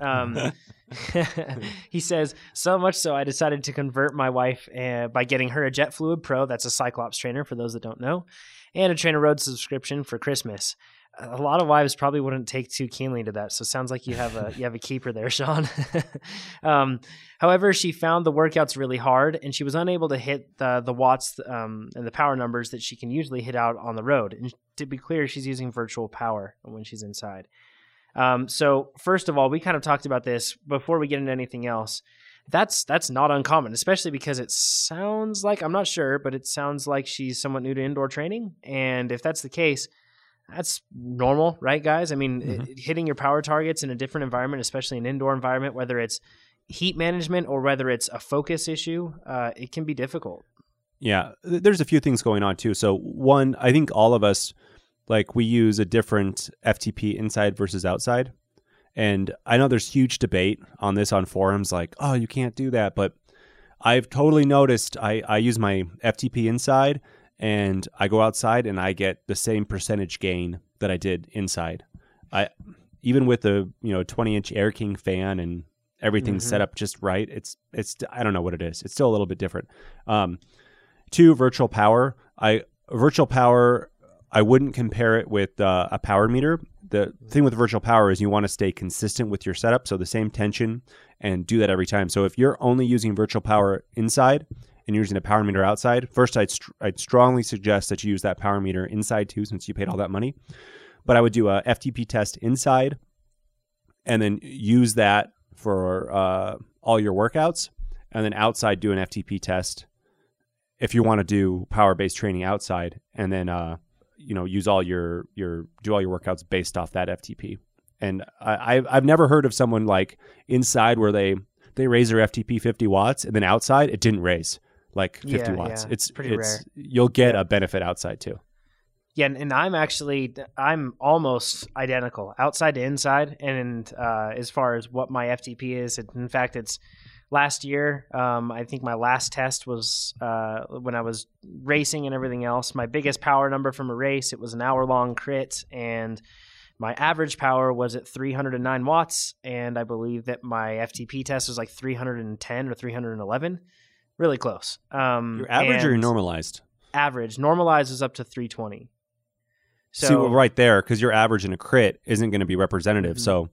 S1: He says, so much so I decided to convert my wife by getting her a Jet Fluid Pro, that's a Cyclops trainer for those that don't know, and a TrainerRoad subscription for Christmas. A lot of wives probably wouldn't take too keenly to that, so it sounds like you have a keeper there, Sean. However, she found the workouts really hard, and she was unable to hit the watts and the power numbers that she can usually hit out on the road. And to be clear, she's using virtual power when she's inside. So first of all, we kind of talked about this before we get into anything else. That's not uncommon, especially because it sounds like, I'm not sure, but it sounds like she's somewhat new to indoor training. And if that's the case, that's normal, right, guys? I mean, hitting your power targets in a different environment, especially an indoor environment, whether it's heat management or whether it's a focus issue, it can be difficult.
S3: Yeah, there's a few things going on too. So one, I think all of us, like we use a different FTP inside versus outside. And I know there's huge debate on this on forums like, oh, you can't do that. But I've totally noticed I use my FTP inside and I go outside and I get the same percentage gain that I did inside. Even with the 20-inch Air King fan and everything set up just right, it's I don't know what it is. It's still a little bit different. Two, virtual power. Virtual power, I wouldn't compare it with a power meter. The thing with virtual power is you want to stay consistent with your setup, so the same tension, and do that every time. So if you're only using virtual power inside and you're using a power meter outside, first I'd strongly suggest that you use that power meter inside too, since you paid all that money. But I would do a FTP test inside and then use that for all your workouts, and then outside do an FTP test if you want to do power-based training outside, and then use all your do all your workouts based off that FTP. And I've never heard of someone like inside where they raise their FTP 50 watts and then outside it didn't raise like 50 watts.
S1: Yeah,
S3: it's
S1: pretty rare.
S3: You'll get a benefit outside too.
S1: Yeah, and I'm almost identical outside to inside, and as far as what my FTP is, in fact, it's last year. I think my last test was when I was racing and everything else. My biggest power number from a race, it was an hour-long crit, and my average power was at 309 watts, and I believe that my FTP test was like 310 or 311. Really close.
S3: Your average or your normalized?
S1: Average. Normalized is up to 320. So
S3: see, well, right there, because your average in a crit isn't going to be representative.
S1: Mm-hmm.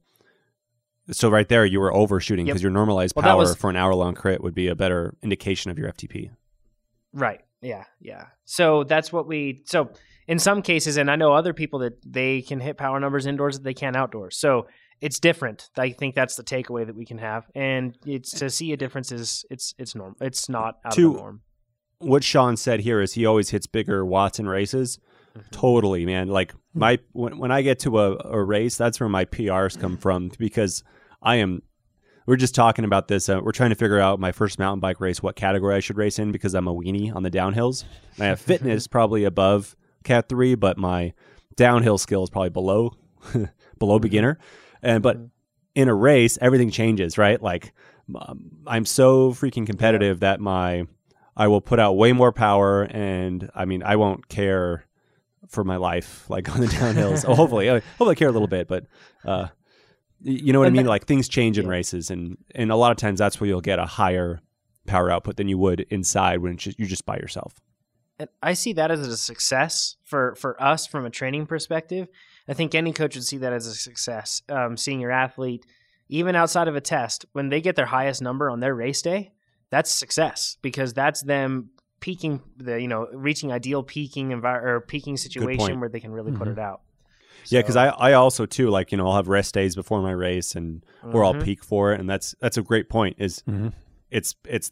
S3: So right there, you were overshooting because your normalized power for an hour-long crit would be a better indication of your FTP.
S1: Right. Yeah. So that's what so in some cases, and I know other people that they can hit power numbers indoors that they can't outdoors. So it's different. I think that's the takeaway that we can have. And it's to see a difference it's normal. It's not out of the norm.
S3: What Sean said here is he always hits bigger watts in races. Mm-hmm. Totally, man. Like when I get to a race, that's where my PRs come from, because we're just talking about this. We're trying to figure out my first mountain bike race, what category I should race in, because I'm a weenie on the downhills. And I have fitness probably above Cat 3, but my downhill skill is probably below beginner. But in a race, everything changes, right? Like I'm so freaking competitive that I will put out way more power, and I mean, I won't care for my life, like on the downhills. Hopefully I care a little bit, but you know what I mean? Like things change in races, and a lot of times that's where you'll get a higher power output than you would inside when you're just by yourself.
S1: And I see that as a success for us from a training perspective. I think any coach would see that as a success. Seeing your athlete, even outside of a test, when they get their highest number on their race day, that's success, because that's them peaking, reaching ideal peaking peaking situation where they can really put it out.
S3: So, yeah, because I also too, like, I'll have rest days before my race, and where I'll peak for it, and that's a great point. Is it's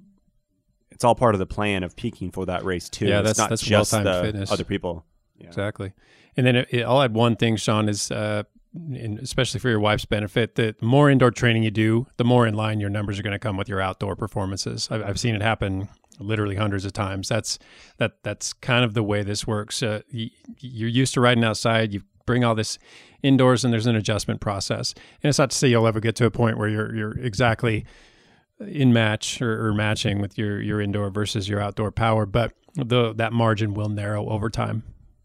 S3: all part of the plan of peaking for that race too.
S2: Yeah,
S3: it's not
S2: that's
S3: just
S2: well-timed fitness.
S3: Other people. Yeah.
S2: Exactly. And then I'll add one thing, Sean, is especially for your wife's benefit, that the more indoor training you do, the more in line your numbers are going to come with your outdoor performances. I've seen it happen literally hundreds of times. That's kind of the way this works. You're used to riding outside. You bring all this indoors, and there's an adjustment process. And it's not to say you'll ever get to a point where you're exactly in match or matching with your indoor versus your outdoor power, but that margin will narrow over time.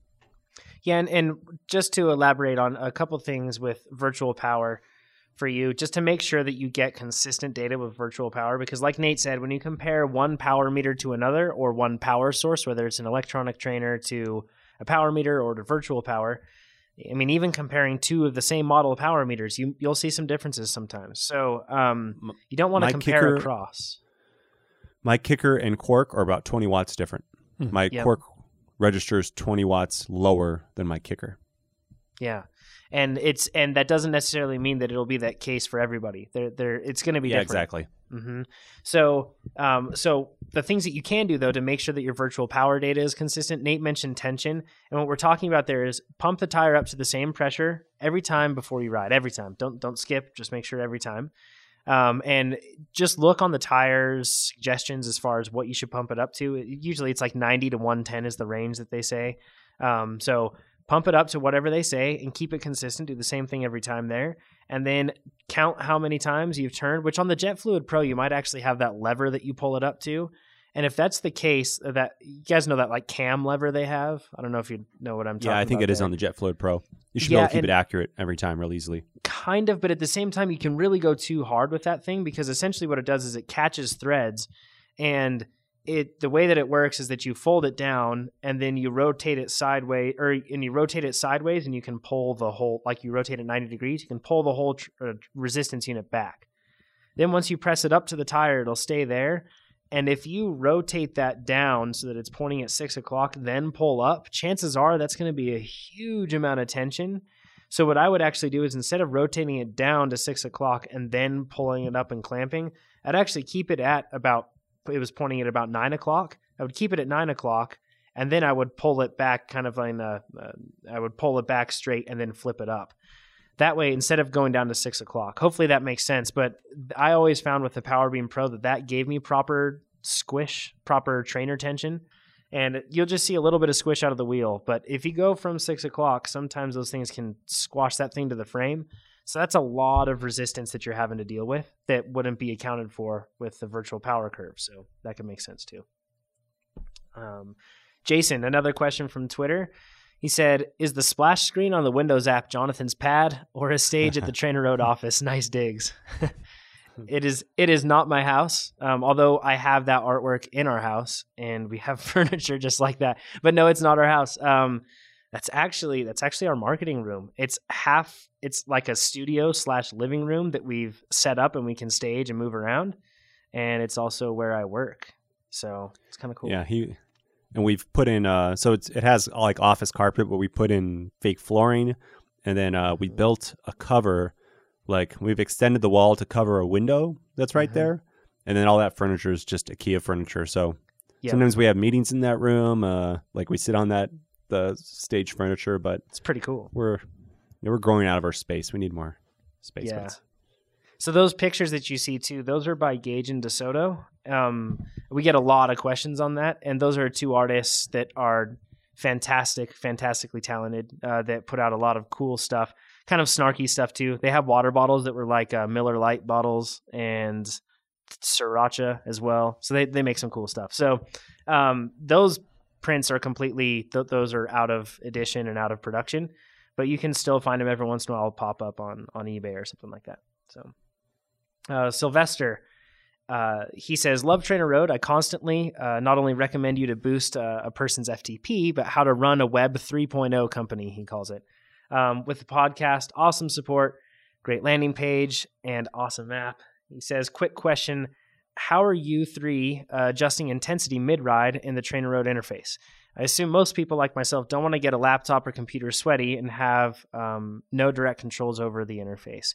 S1: Yeah, and just to elaborate on a couple things with virtual power for you, just to make sure that you get consistent data with virtual power, because like Nate said, when you compare one power meter to another, or one power source, whether it's an electronic trainer to a power meter or to virtual power, I mean, even comparing two of the same model of power meters, you'll see some differences sometimes. So you don't want to compare across.
S3: My kicker and Quark are about 20 watts different. My Quark registers 20 watts lower than my kicker.
S1: Yeah. And that doesn't necessarily mean that it'll be that case for everybody. It's going to be different.
S3: Exactly.
S1: Mm-hmm. So the things that you can do though to make sure that your virtual power data is consistent. Nate mentioned tension, and what we're talking about there is pump the tire up to the same pressure every time before you ride. Every time. Don't skip. Just make sure every time. And just look on the tires suggestions as far as what you should pump it up to. Usually it's like 90 to 110 is the range that they say. So pump it up to whatever they say and keep it consistent. Do the same thing every time there. And then count how many times you've turned, which on the Jet Fluid Pro, you might actually have that lever that you pull it up to. And if that's the case, that you guys know that like cam lever they have. I don't know if you know what I'm talking about.
S3: Yeah, I think it is on the Jet Fluid Pro. You should be able to keep it accurate every time real easily.
S1: Kind of, but at the same time, you can really go too hard with that thing, because essentially what it does is it catches threads, and the way that it works is that you fold it down and then you rotate it sideways, and you can pull the whole, like you rotate it 90 degrees, you can pull the whole resistance unit back. Then once you press it up to the tire, it'll stay there. And if you rotate that down so that it's pointing at 6 o'clock, then pull up, chances are that's going to be a huge amount of tension. So what I would actually do is, instead of rotating it down to 6 o'clock and then pulling it up and clamping, I'd actually keep it at about, it was pointing at about 9 o'clock. I would keep it at 9 o'clock, and then I would pull it back kind of like, I would pull it back straight and then flip it up. That way, instead of going down to 6 o'clock, hopefully that makes sense. But I always found with the PowerBeam Pro that gave me proper squish, proper trainer tension. And you'll just see a little bit of squish out of the wheel. But if you go from 6 o'clock, sometimes those things can squash that thing to the frame. So that's a lot of resistance that you're having to deal with that wouldn't be accounted for with the virtual power curve. So that can make sense too. Jason, another question from Twitter. He said, is the splash screen on the Windows app Jonathan's pad or a stage at the Trainer Road office? Nice digs. It is not my house, although I have that artwork in our house and we have furniture just like that. But no, it's not our house. That's actually our marketing room. It's like a studio / living room that we've set up and we can stage and move around. And it's also where I work. So it's kind of cool.
S3: Yeah, and we've put in, so it has like office carpet, but we put in fake flooring, and then we built a cover, like we've extended the wall to cover a window that's right there, and then all that furniture is just IKEA furniture. So sometimes we have meetings in that room, like we sit on the stage furniture, but
S1: it's pretty cool.
S3: We're growing out of our space. We need more space.
S1: Yeah. So those pictures that you see too, those are by Gage and DeSoto. We get a lot of questions on that, and those are two artists that are fantastically talented, that put out a lot of cool stuff, kind of snarky stuff too. They have water bottles that were like Miller Lite bottles and Sriracha as well. So they make some cool stuff. So those prints are completely, those are out of edition and out of production, but you can still find them every once in a while pop up on eBay or something like that. So Sylvester, he says, love Trainer Road. I constantly not only recommend you to boost a person's FTP, but how to run a Web 3.0 company, he calls it. With the podcast, awesome support, great landing page, and awesome app. He says, quick question, how are you three adjusting intensity mid-ride in the Trainer Road interface? I assume most people like myself don't want to get a laptop or computer sweaty and have no direct controls over the interface.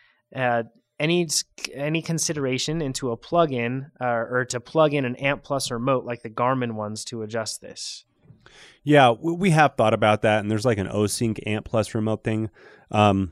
S1: Any consideration into a plug-in or to plug in an Amp Plus remote like the Garmin ones to adjust this?
S3: Yeah, we have thought about that, and there's like an OSync Amp Plus remote thing. How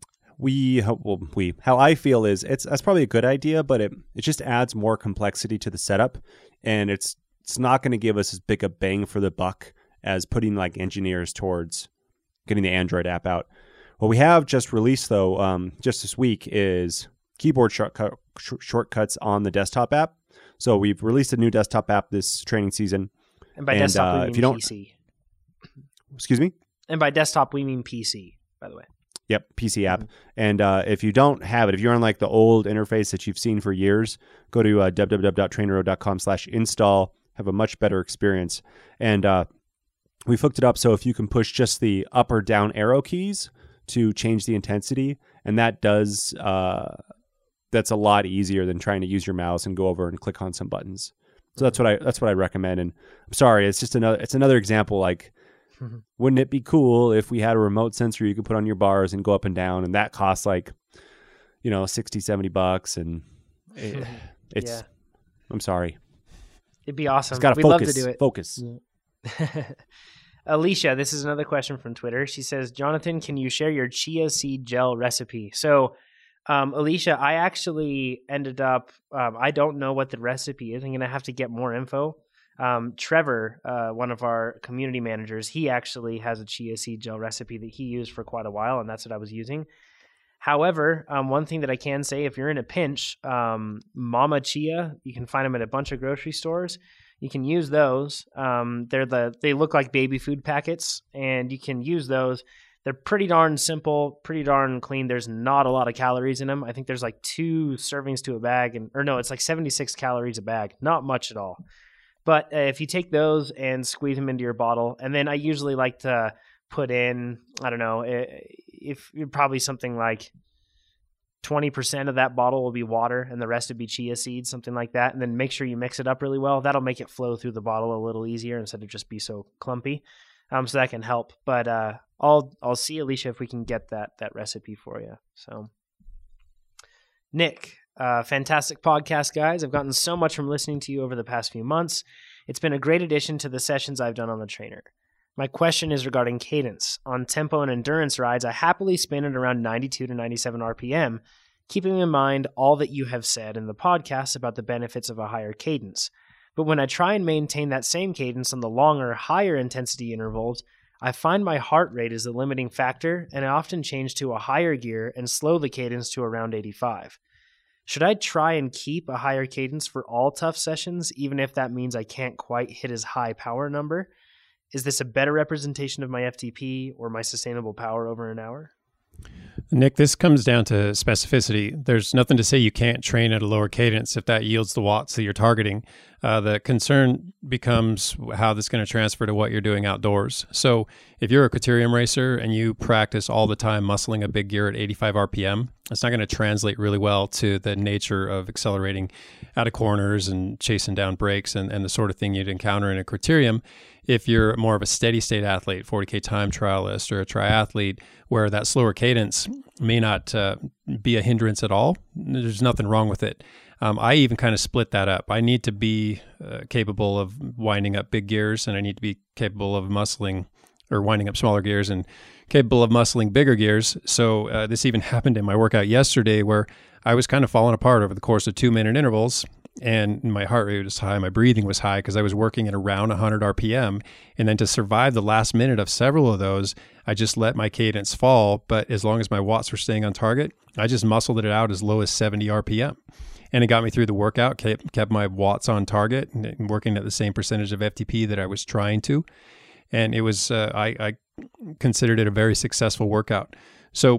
S3: I feel is that's probably a good idea, but it just adds more complexity to the setup, and it's not going to give us as big a bang for the buck as putting like engineers towards getting the Android app out. What we have just released, though, just this week is keyboard shortcuts on the desktop app. So we've released a new desktop app this training season.
S1: And by desktop, we mean PC.
S3: Excuse me?
S1: And by desktop, we mean PC, by the way.
S3: Yep, PC app. And if you don't have it, if you're on like the old interface that you've seen for years, go to www.trainerroad.com/install. Have a much better experience. And we've hooked it up so if you can push just the up or down arrow keys to change the intensity, and that does that's a lot easier than trying to use your mouse and go over and click on some buttons. So that's what I recommend. And I'm sorry, it's just another example. Like, wouldn't it be cool if we had a remote sensor you could put on your bars and go up and down, and that costs like, $60-$70, and it's. Yeah. I'm sorry.
S1: It'd be awesome.
S3: It's got to
S1: We'd
S3: focus.
S1: Love to do it.
S3: Focus.
S1: Yeah. Alicia, this is another question from Twitter. She says, Jonathan, can you share your chia seed gel recipe? So, Alicia, I actually ended up, I don't know what the recipe is. I'm going to have to get more info. Trevor, one of our community managers, he actually has a chia seed gel recipe that he used for quite a while, and that's what I was using. However, one thing that I can say, if you're in a pinch, Mama Chia, you can find them at a bunch of grocery stores. You can use those. They look like baby food packets, and you can use those. They're pretty darn simple, pretty darn clean. There's not a lot of calories in them. I think there's like 2 servings to a bag, it's like 76 calories a bag. Not much at all. But if you take those and squeeze them into your bottle, and then I usually like to put in, I don't know, if probably something like 20% of that bottle will be water and the rest would be chia seeds, something like that. And then make sure you mix it up really well. That'll make it flow through the bottle a little easier instead of just be so clumpy. So that can help. But I'll see, Alicia, if we can get that recipe for you. So, Nick, fantastic podcast, guys. I've gotten so much from listening to you over the past few months. It's been a great addition to the sessions I've done on the trainer. My question is regarding cadence. On tempo and endurance rides, I happily spin at around 92 to 97 RPM, keeping in mind all that you have said in the podcast about the benefits of a higher cadence. But when I try and maintain that same cadence on the longer, higher intensity intervals, I find my heart rate is the limiting factor, and I often change to a higher gear and slow the cadence to around 85. Should I try and keep a higher cadence for all tough sessions, even if that means I can't quite hit as high power number? Is this a better representation of my FTP or my sustainable power over an hour?
S2: Nick, this comes down to specificity. There's nothing to say you can't train at a lower cadence if that yields the watts that you're targeting. The concern becomes how that's going to transfer to what you're doing outdoors. So if you're a criterium racer and you practice all the time muscling a big gear at 85 RPM, it's not going to translate really well to the nature of accelerating out of corners and chasing down brakes and the sort of thing you'd encounter in a criterium. If you're more of a steady state athlete, 40K time trialist, or a triathlete, where that slower cadence may not be a hindrance at all, there's nothing wrong with it. I even kind of split that up. I need to be capable of winding up big gears, and I need to be capable of muscling or winding up smaller gears and capable of muscling bigger gears. So this even happened in my workout yesterday, where I was kind of falling apart over the course of 2-minute intervals. And my heart rate was high, my breathing was high because I was working at around 100 RPM. And then to survive the last minute of several of those, I just let my cadence fall. But as long as my watts were staying on target, I just muscled it out as low as 70 RPM. And it got me through the workout, kept my watts on target, and working at the same percentage of FTP that I was trying to. And it was, I considered it a very successful workout. So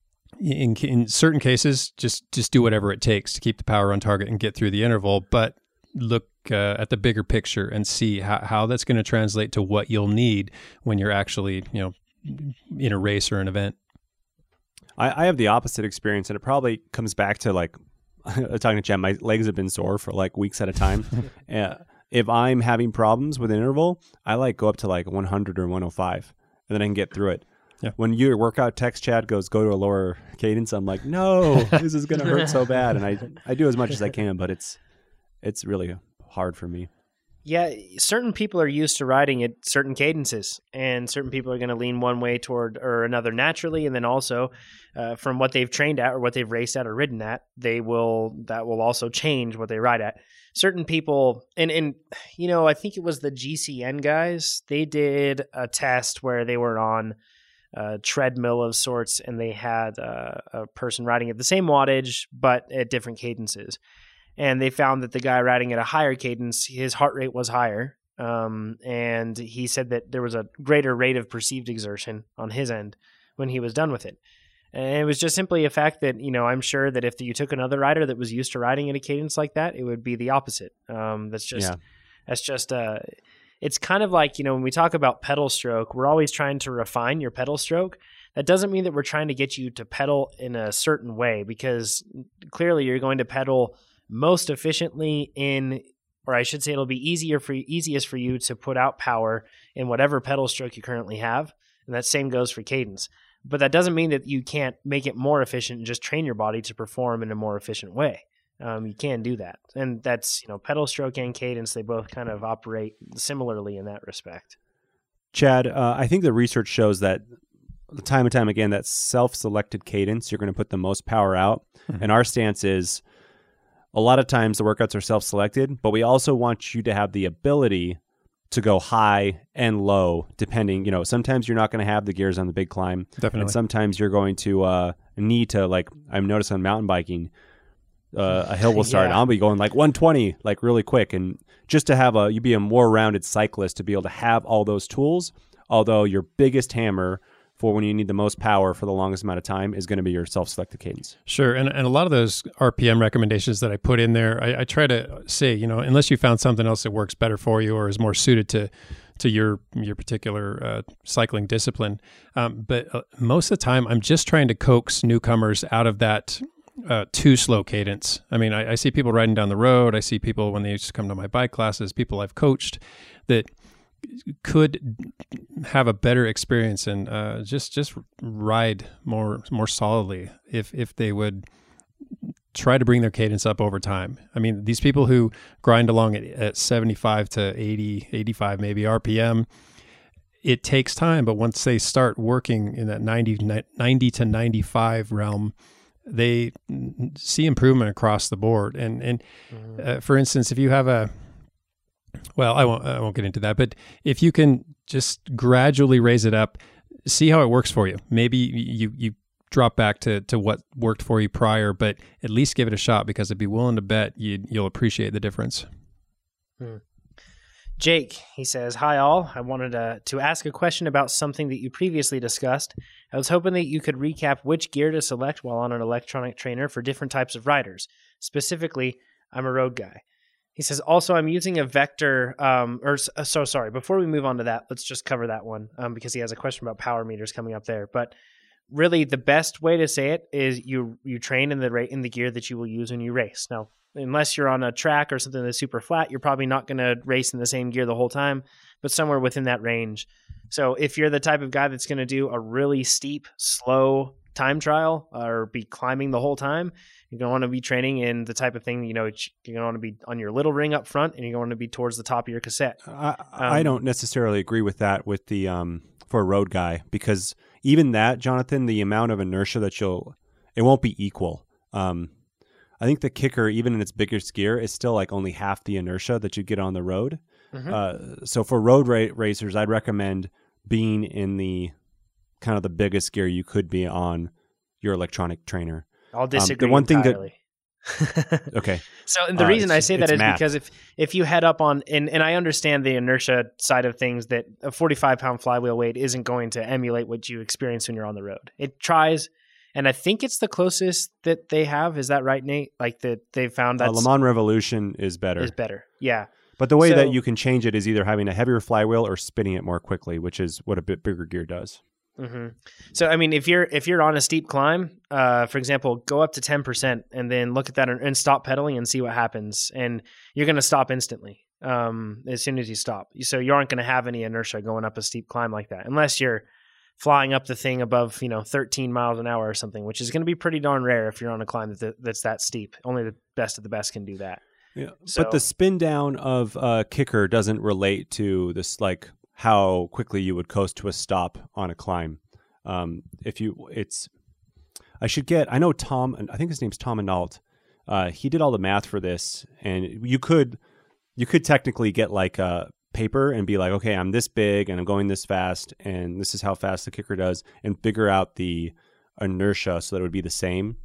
S2: in certain cases, just do whatever it takes to keep the power on target and get through the interval, but look at the bigger picture and see how that's going to translate to what you'll need when you're actually, in a race or an event.
S3: I have the opposite experience, and it probably comes back to like talking to Jen, my legs have been sore for like weeks at a time. If I'm having problems with an interval, I like go up to like 100 or 105, and then I can get through it. Yeah. When your workout text, Chad, goes, go to a lower cadence, I'm like, no, this is going to hurt so bad. And I do as much as I can, but it's really hard for me.
S1: Yeah, certain people are used to riding at certain cadences, and certain people are going to lean one way toward or another naturally, and then also from what they've trained at or what they've raced at or ridden at, that will also change what they ride at. Certain people, and I think it was the GCN guys, they did a test where they were on a treadmill of sorts, and they had a person riding at the same wattage but at different cadences. And they found that the guy riding at a higher cadence, his heart rate was higher. And he said that there was a greater rate of perceived exertion on his end when he was done with it. And it was just simply a fact that, I'm sure that if you took another rider that was used to riding at a cadence like that, it would be the opposite. It's kind of like, when we talk about pedal stroke, we're always trying to refine your pedal stroke. That doesn't mean that we're trying to get you to pedal in a certain way, because clearly you're going to pedal most efficiently or I should say it'll be easiest for you to put out power in whatever pedal stroke you currently have. And that same goes for cadence. But that doesn't mean that you can't make it more efficient and just train your body to perform in a more efficient way. You can do that. And that's, pedal stroke and cadence, they both kind of operate similarly in that respect.
S3: Chad, I think the research shows that time and time again, that self-selected cadence, you're going to put the most power out. Mm-hmm. And our stance is, a lot of times the workouts are self-selected, but we also want you to have the ability to go high and low, depending, sometimes you're not going to have the gears on the big climb.
S2: Definitely.
S3: And sometimes you're going to need to, like I've noticed on mountain biking, a hill will start, and I'll be going like 120, like really quick. And just to have you be a more rounded cyclist to be able to have all those tools, although your biggest hammer for when you need the most power for the longest amount of time is going to be your self-selected cadence.
S2: Sure. And a lot of those RPM recommendations that I put in there, I try to say, unless you found something else that works better for you or is more suited to your particular cycling discipline. But most of the time, I'm just trying to coax newcomers out of that too slow cadence. I mean, I see people riding down the road. I see people when they used to come to my bike classes, people I've coached that could have a better experience and just ride more solidly if they would try to bring their cadence up over time. I mean, these people who grind along at 75 to 80, 85 maybe RPM, it takes time, but once they start working in that 90 to 95 realm, they see improvement across the board. And for instance, if you have I won't get into that, but if you can just gradually raise it up, see how it works for you. Maybe you drop back to what worked for you prior, but at least give it a shot, because I'd be willing to bet you'll appreciate the difference.
S1: Jake, he says, "Hi all. I wanted to ask a question about something that you previously discussed. I was hoping that you could recap which gear to select while on an electronic trainer for different types of riders. Specifically, I'm a road guy." He says, "Also, I'm using a Vector, before we move on to that, let's just cover that one, because he has a question about power meters coming up there. But really, the best way to say it is you train in the gear that you will use when you race. Now, unless you're on a track or something that's super flat, you're probably not going to race in the same gear the whole time, but somewhere within that range. So if you're the type of guy that's going to do a really steep, slow time trial or be climbing the whole time, you're going to want to be training in the type of thing, you're going to want to be on your little ring up front, and you're going to be towards the top of your cassette."
S3: I don't necessarily agree with that with the for a road guy, because even that, Jonathan, the amount of inertia that it won't be equal. I think the Kicker, even in its biggest gear, is still like only half the inertia that you get on the road. Mm-hmm. So for road racers, I'd recommend being in the kind of the biggest gear you could be on your electronic trainer.
S1: I'll disagree
S3: the one
S1: entirely.
S3: Okay.
S1: So the reason I say that is because if you head up on, and I understand the inertia side of things, that a 45-pound flywheel weight isn't going to emulate what you experience when you're on the road. It tries, and I think it's the closest that they have. Is that right, Nate? Like that they found that
S3: Le Mans Revolution is better.
S1: Yeah.
S3: But the way that you can change it is either having a heavier flywheel or spinning it more quickly, which is what a bit bigger gear does.
S1: Mm-hmm. So, I mean, if you're on a steep climb, for example, go up to 10% and then look at that and stop pedaling and see what happens. And you're going to stop instantly as soon as you stop. So you aren't going to have any inertia going up a steep climb like that, unless you're flying up the thing above 13 miles an hour or something, which is going to be pretty darn rare if you're on a climb that's that steep. Only the best of the best can do that.
S3: Yeah, but the spin down of Kicker doesn't relate to this, like how quickly you would coast to a stop on a climb. I know Tom, and I think his name's Tom Analt. He did all the math for this, and you could technically get like a paper and be like, okay, I'm this big and I'm going this fast, and this is how fast the Kicker does, and figure out the inertia so that it would be the same.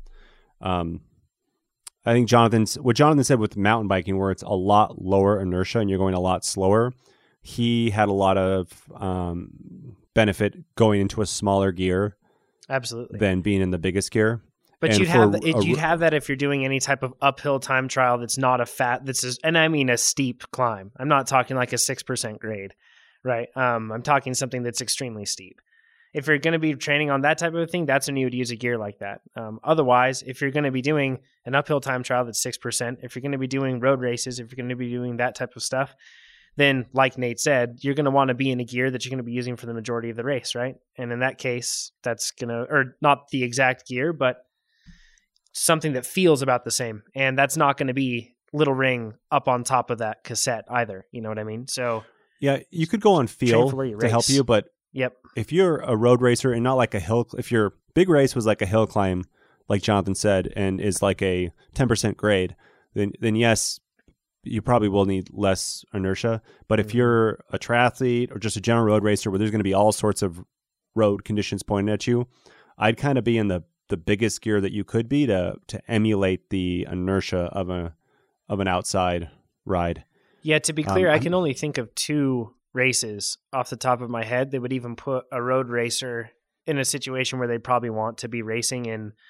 S3: I think what Jonathan said with mountain biking, where it's a lot lower inertia and you're going a lot slower, he had a lot of benefit going into a smaller gear,
S1: absolutely, than
S3: being in the biggest gear.
S1: But you'd have that if you're doing any type of uphill time trial that's not and I mean a steep climb. I'm not talking like a 6% grade, right? I'm talking something that's extremely steep. If you're going to be training on that type of thing, that's when you would use a gear like that. Otherwise, if you're going to be doing an uphill time trial that's 6%, if you're going to be doing road races, if you're going to be doing that type of stuff, then like Nate said, you're going to want to be in a gear that you're going to be using for the majority of the race, right? And in that case, that's going to, or not the exact gear, but something that feels about the same. And that's not going to be little ring up on top of that cassette either. You know what I mean? So
S3: yeah, you could go on feel to help you, but
S1: yep.
S3: If you're a road racer and not like a hill, if your big race was like a hill climb, like Jonathan said, and is like a 10% grade, then yes, you probably will need less inertia. But if you're a triathlete or just a general road racer where there's going to be all sorts of road conditions pointing at you, I'd kind of be in the biggest gear that you could be to emulate the inertia of an outside ride.
S1: Yeah, to be clear, I can only think of two races off the top of my head that would even put a road racer in a situation where they'd probably want to be racing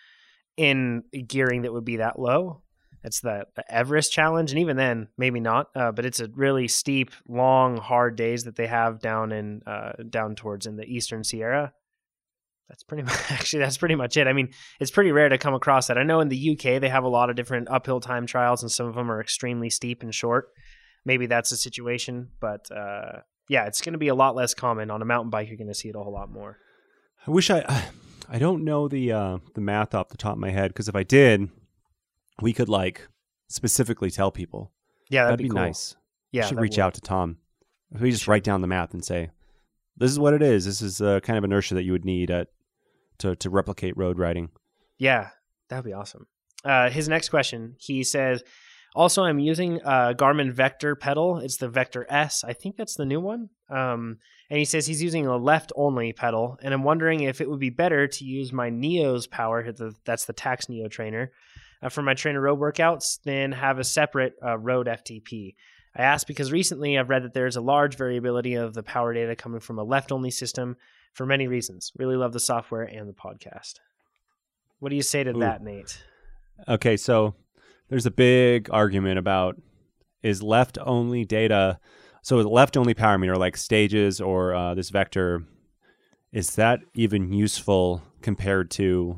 S1: in gearing that would be that low. It's the Everest challenge, and even then, maybe not. But it's a really steep, long, hard days that they have down towards in the Eastern Sierra. That's pretty much it. I mean, it's pretty rare to come across that. I know in the UK they have a lot of different uphill time trials, and some of them are extremely steep and short. Maybe that's a situation, but yeah, it's going to be a lot less common. On a mountain bike, you're going to see it a whole lot more.
S3: I wish I don't know the math off the top of my head, because if I did, we could like specifically tell people.
S1: Yeah, that'd
S3: be
S1: cool.
S3: nice.
S1: Yeah,
S3: we should reach out to Tom. If we just write down the math and say, this is what it is. This is the kind of inertia that you would need to replicate road riding.
S1: Yeah, that'd be awesome. His next question, he says, also, I'm using Garmin Vector pedal. It's the Vector S. I think that's the new one. And he says he's using a left-only pedal, and I'm wondering if it would be better to use my Neo's power, that's the Tacx Neo trainer, for my trainer road workouts than have a separate road FTP. I asked because recently I've read that there's a large variability of the power data coming from a left-only system for many reasons. Really love the software and the podcast. What do you say to that, Nate?
S3: Okay, so there's a big argument about, is left-only data, so a left-only power meter like Stages or this Vector, is that even useful compared to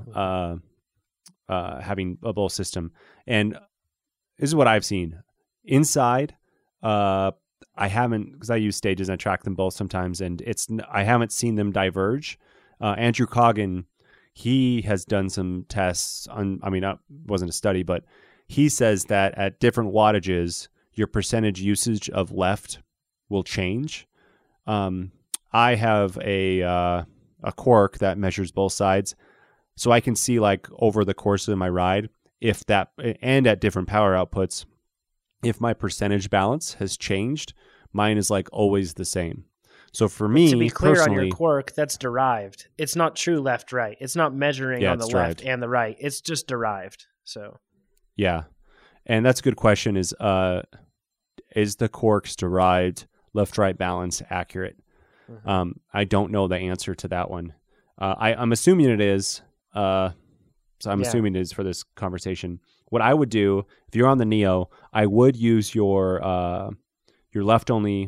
S3: having a both system? And this is what I've seen. Inside, I haven't, because I use Stages and I track them both sometimes, and I haven't seen them diverge. Andrew Coggin, he has done some tests on, I mean, it wasn't a study, but he says that at different wattages, your percentage usage of left will change. I have a Quark that measures both sides, so I can see like over the course of my ride, if that, and at different power outputs, if my percentage balance has changed. Mine is like always the same. So for me,
S1: to be clear
S3: personally,
S1: on your Quark, that's derived. It's not true left-right. It's not measuring on the left and the right. It's just derived. So
S3: yeah, and that's a good question. Is the Quark's derived left-right balance accurate? Mm-hmm. I don't know the answer to that one. I'm assuming it is. So I'm assuming it is for this conversation. What I would do if you're on the Neo, I would use your left-only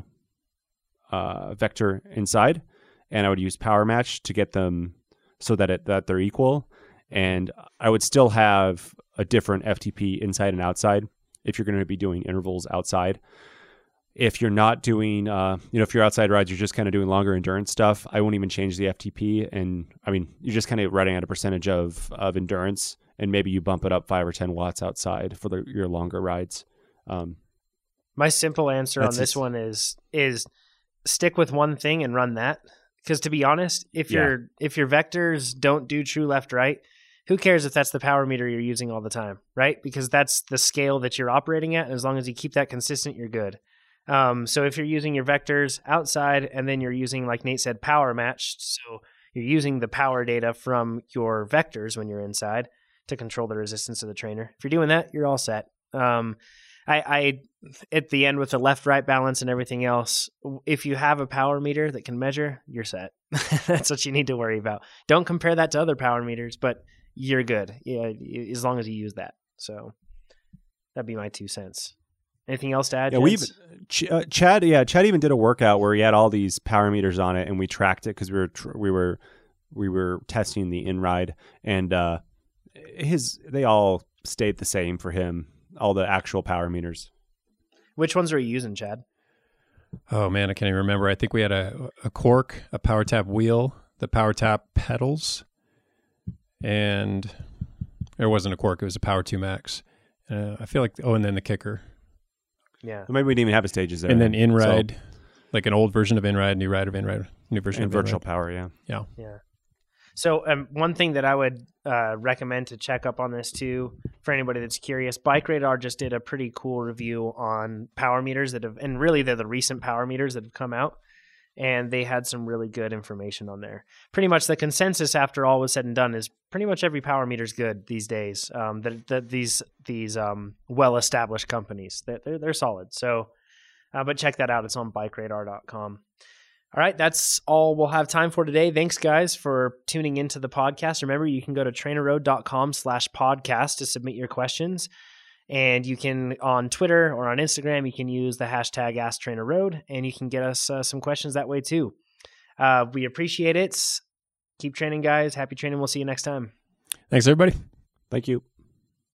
S3: Vector inside, and I would use Power Match to get them so that they're equal. And I would still have a different FTP inside and outside if you're going to be doing intervals outside. If you're not doing, if you're outside rides, you're just kind of doing longer endurance stuff, I won't even change the FTP. And I mean, you're just kind of riding at a percentage of endurance, and maybe you bump it up 5 or 10 watts outside for your longer rides.
S1: My simple answer on this one is stick with one thing and run that. Because to be honest, if your vectors don't do true left-right, who cares if that's the power meter you're using all the time, right? Because that's the scale that you're operating at, and as long as you keep that consistent, you're good. So if you're using your vectors outside, and then you're using, like Nate said, power matched, so you're using the power data from your vectors when you're inside to control the resistance of the trainer. If you're doing that, you're all set. I at the end with the left-right balance and everything else, if you have a power meter that can measure, you're set. That's what you need to worry about. Don't compare that to other power meters, but you're good. Yeah, as long as you use that. So that'd be my 2 cents. Anything else to add?
S3: Yeah, Chad even did a workout where he had all these power meters on it, and we tracked it because we were testing the in-ride, and they all stayed the same for him. All the actual power meters.
S1: Which ones are you using, Chad?
S2: Oh man, I can't even remember. I think we had a Quark, a Power Tap wheel, the Power Tap pedals, and it wasn't a Quark. It was a Power 2 Max. I feel like, and then the kicker.
S1: Yeah.
S3: Maybe we didn't even have a Stages there.
S2: And then InRide, like an old version of InRide, new ride of InRide, new version
S3: and
S2: of
S3: virtual
S2: InRide.
S3: power, yeah.
S2: Yeah.
S1: So one thing that I would recommend to check up on this too, for anybody that's curious, Bike Radar just did a pretty cool review on power meters and really they're the recent power meters that have come out, and they had some really good information on there. Pretty much the consensus after all was said and done is pretty much every power meter is good these days. These well-established companies, they're solid. So, but check that out. It's on BikeRadar.com. All right, that's all we'll have time for today. Thanks, guys, for tuning into the podcast. Remember, you can go to trainerroad.com/podcast to submit your questions. And you can, on Twitter or on Instagram, you can use the hashtag AskTrainerRoad, and you can get us some questions that way too. We appreciate it. Keep training, guys. Happy training. We'll see you next time.
S2: Thanks, everybody.
S3: Thank you.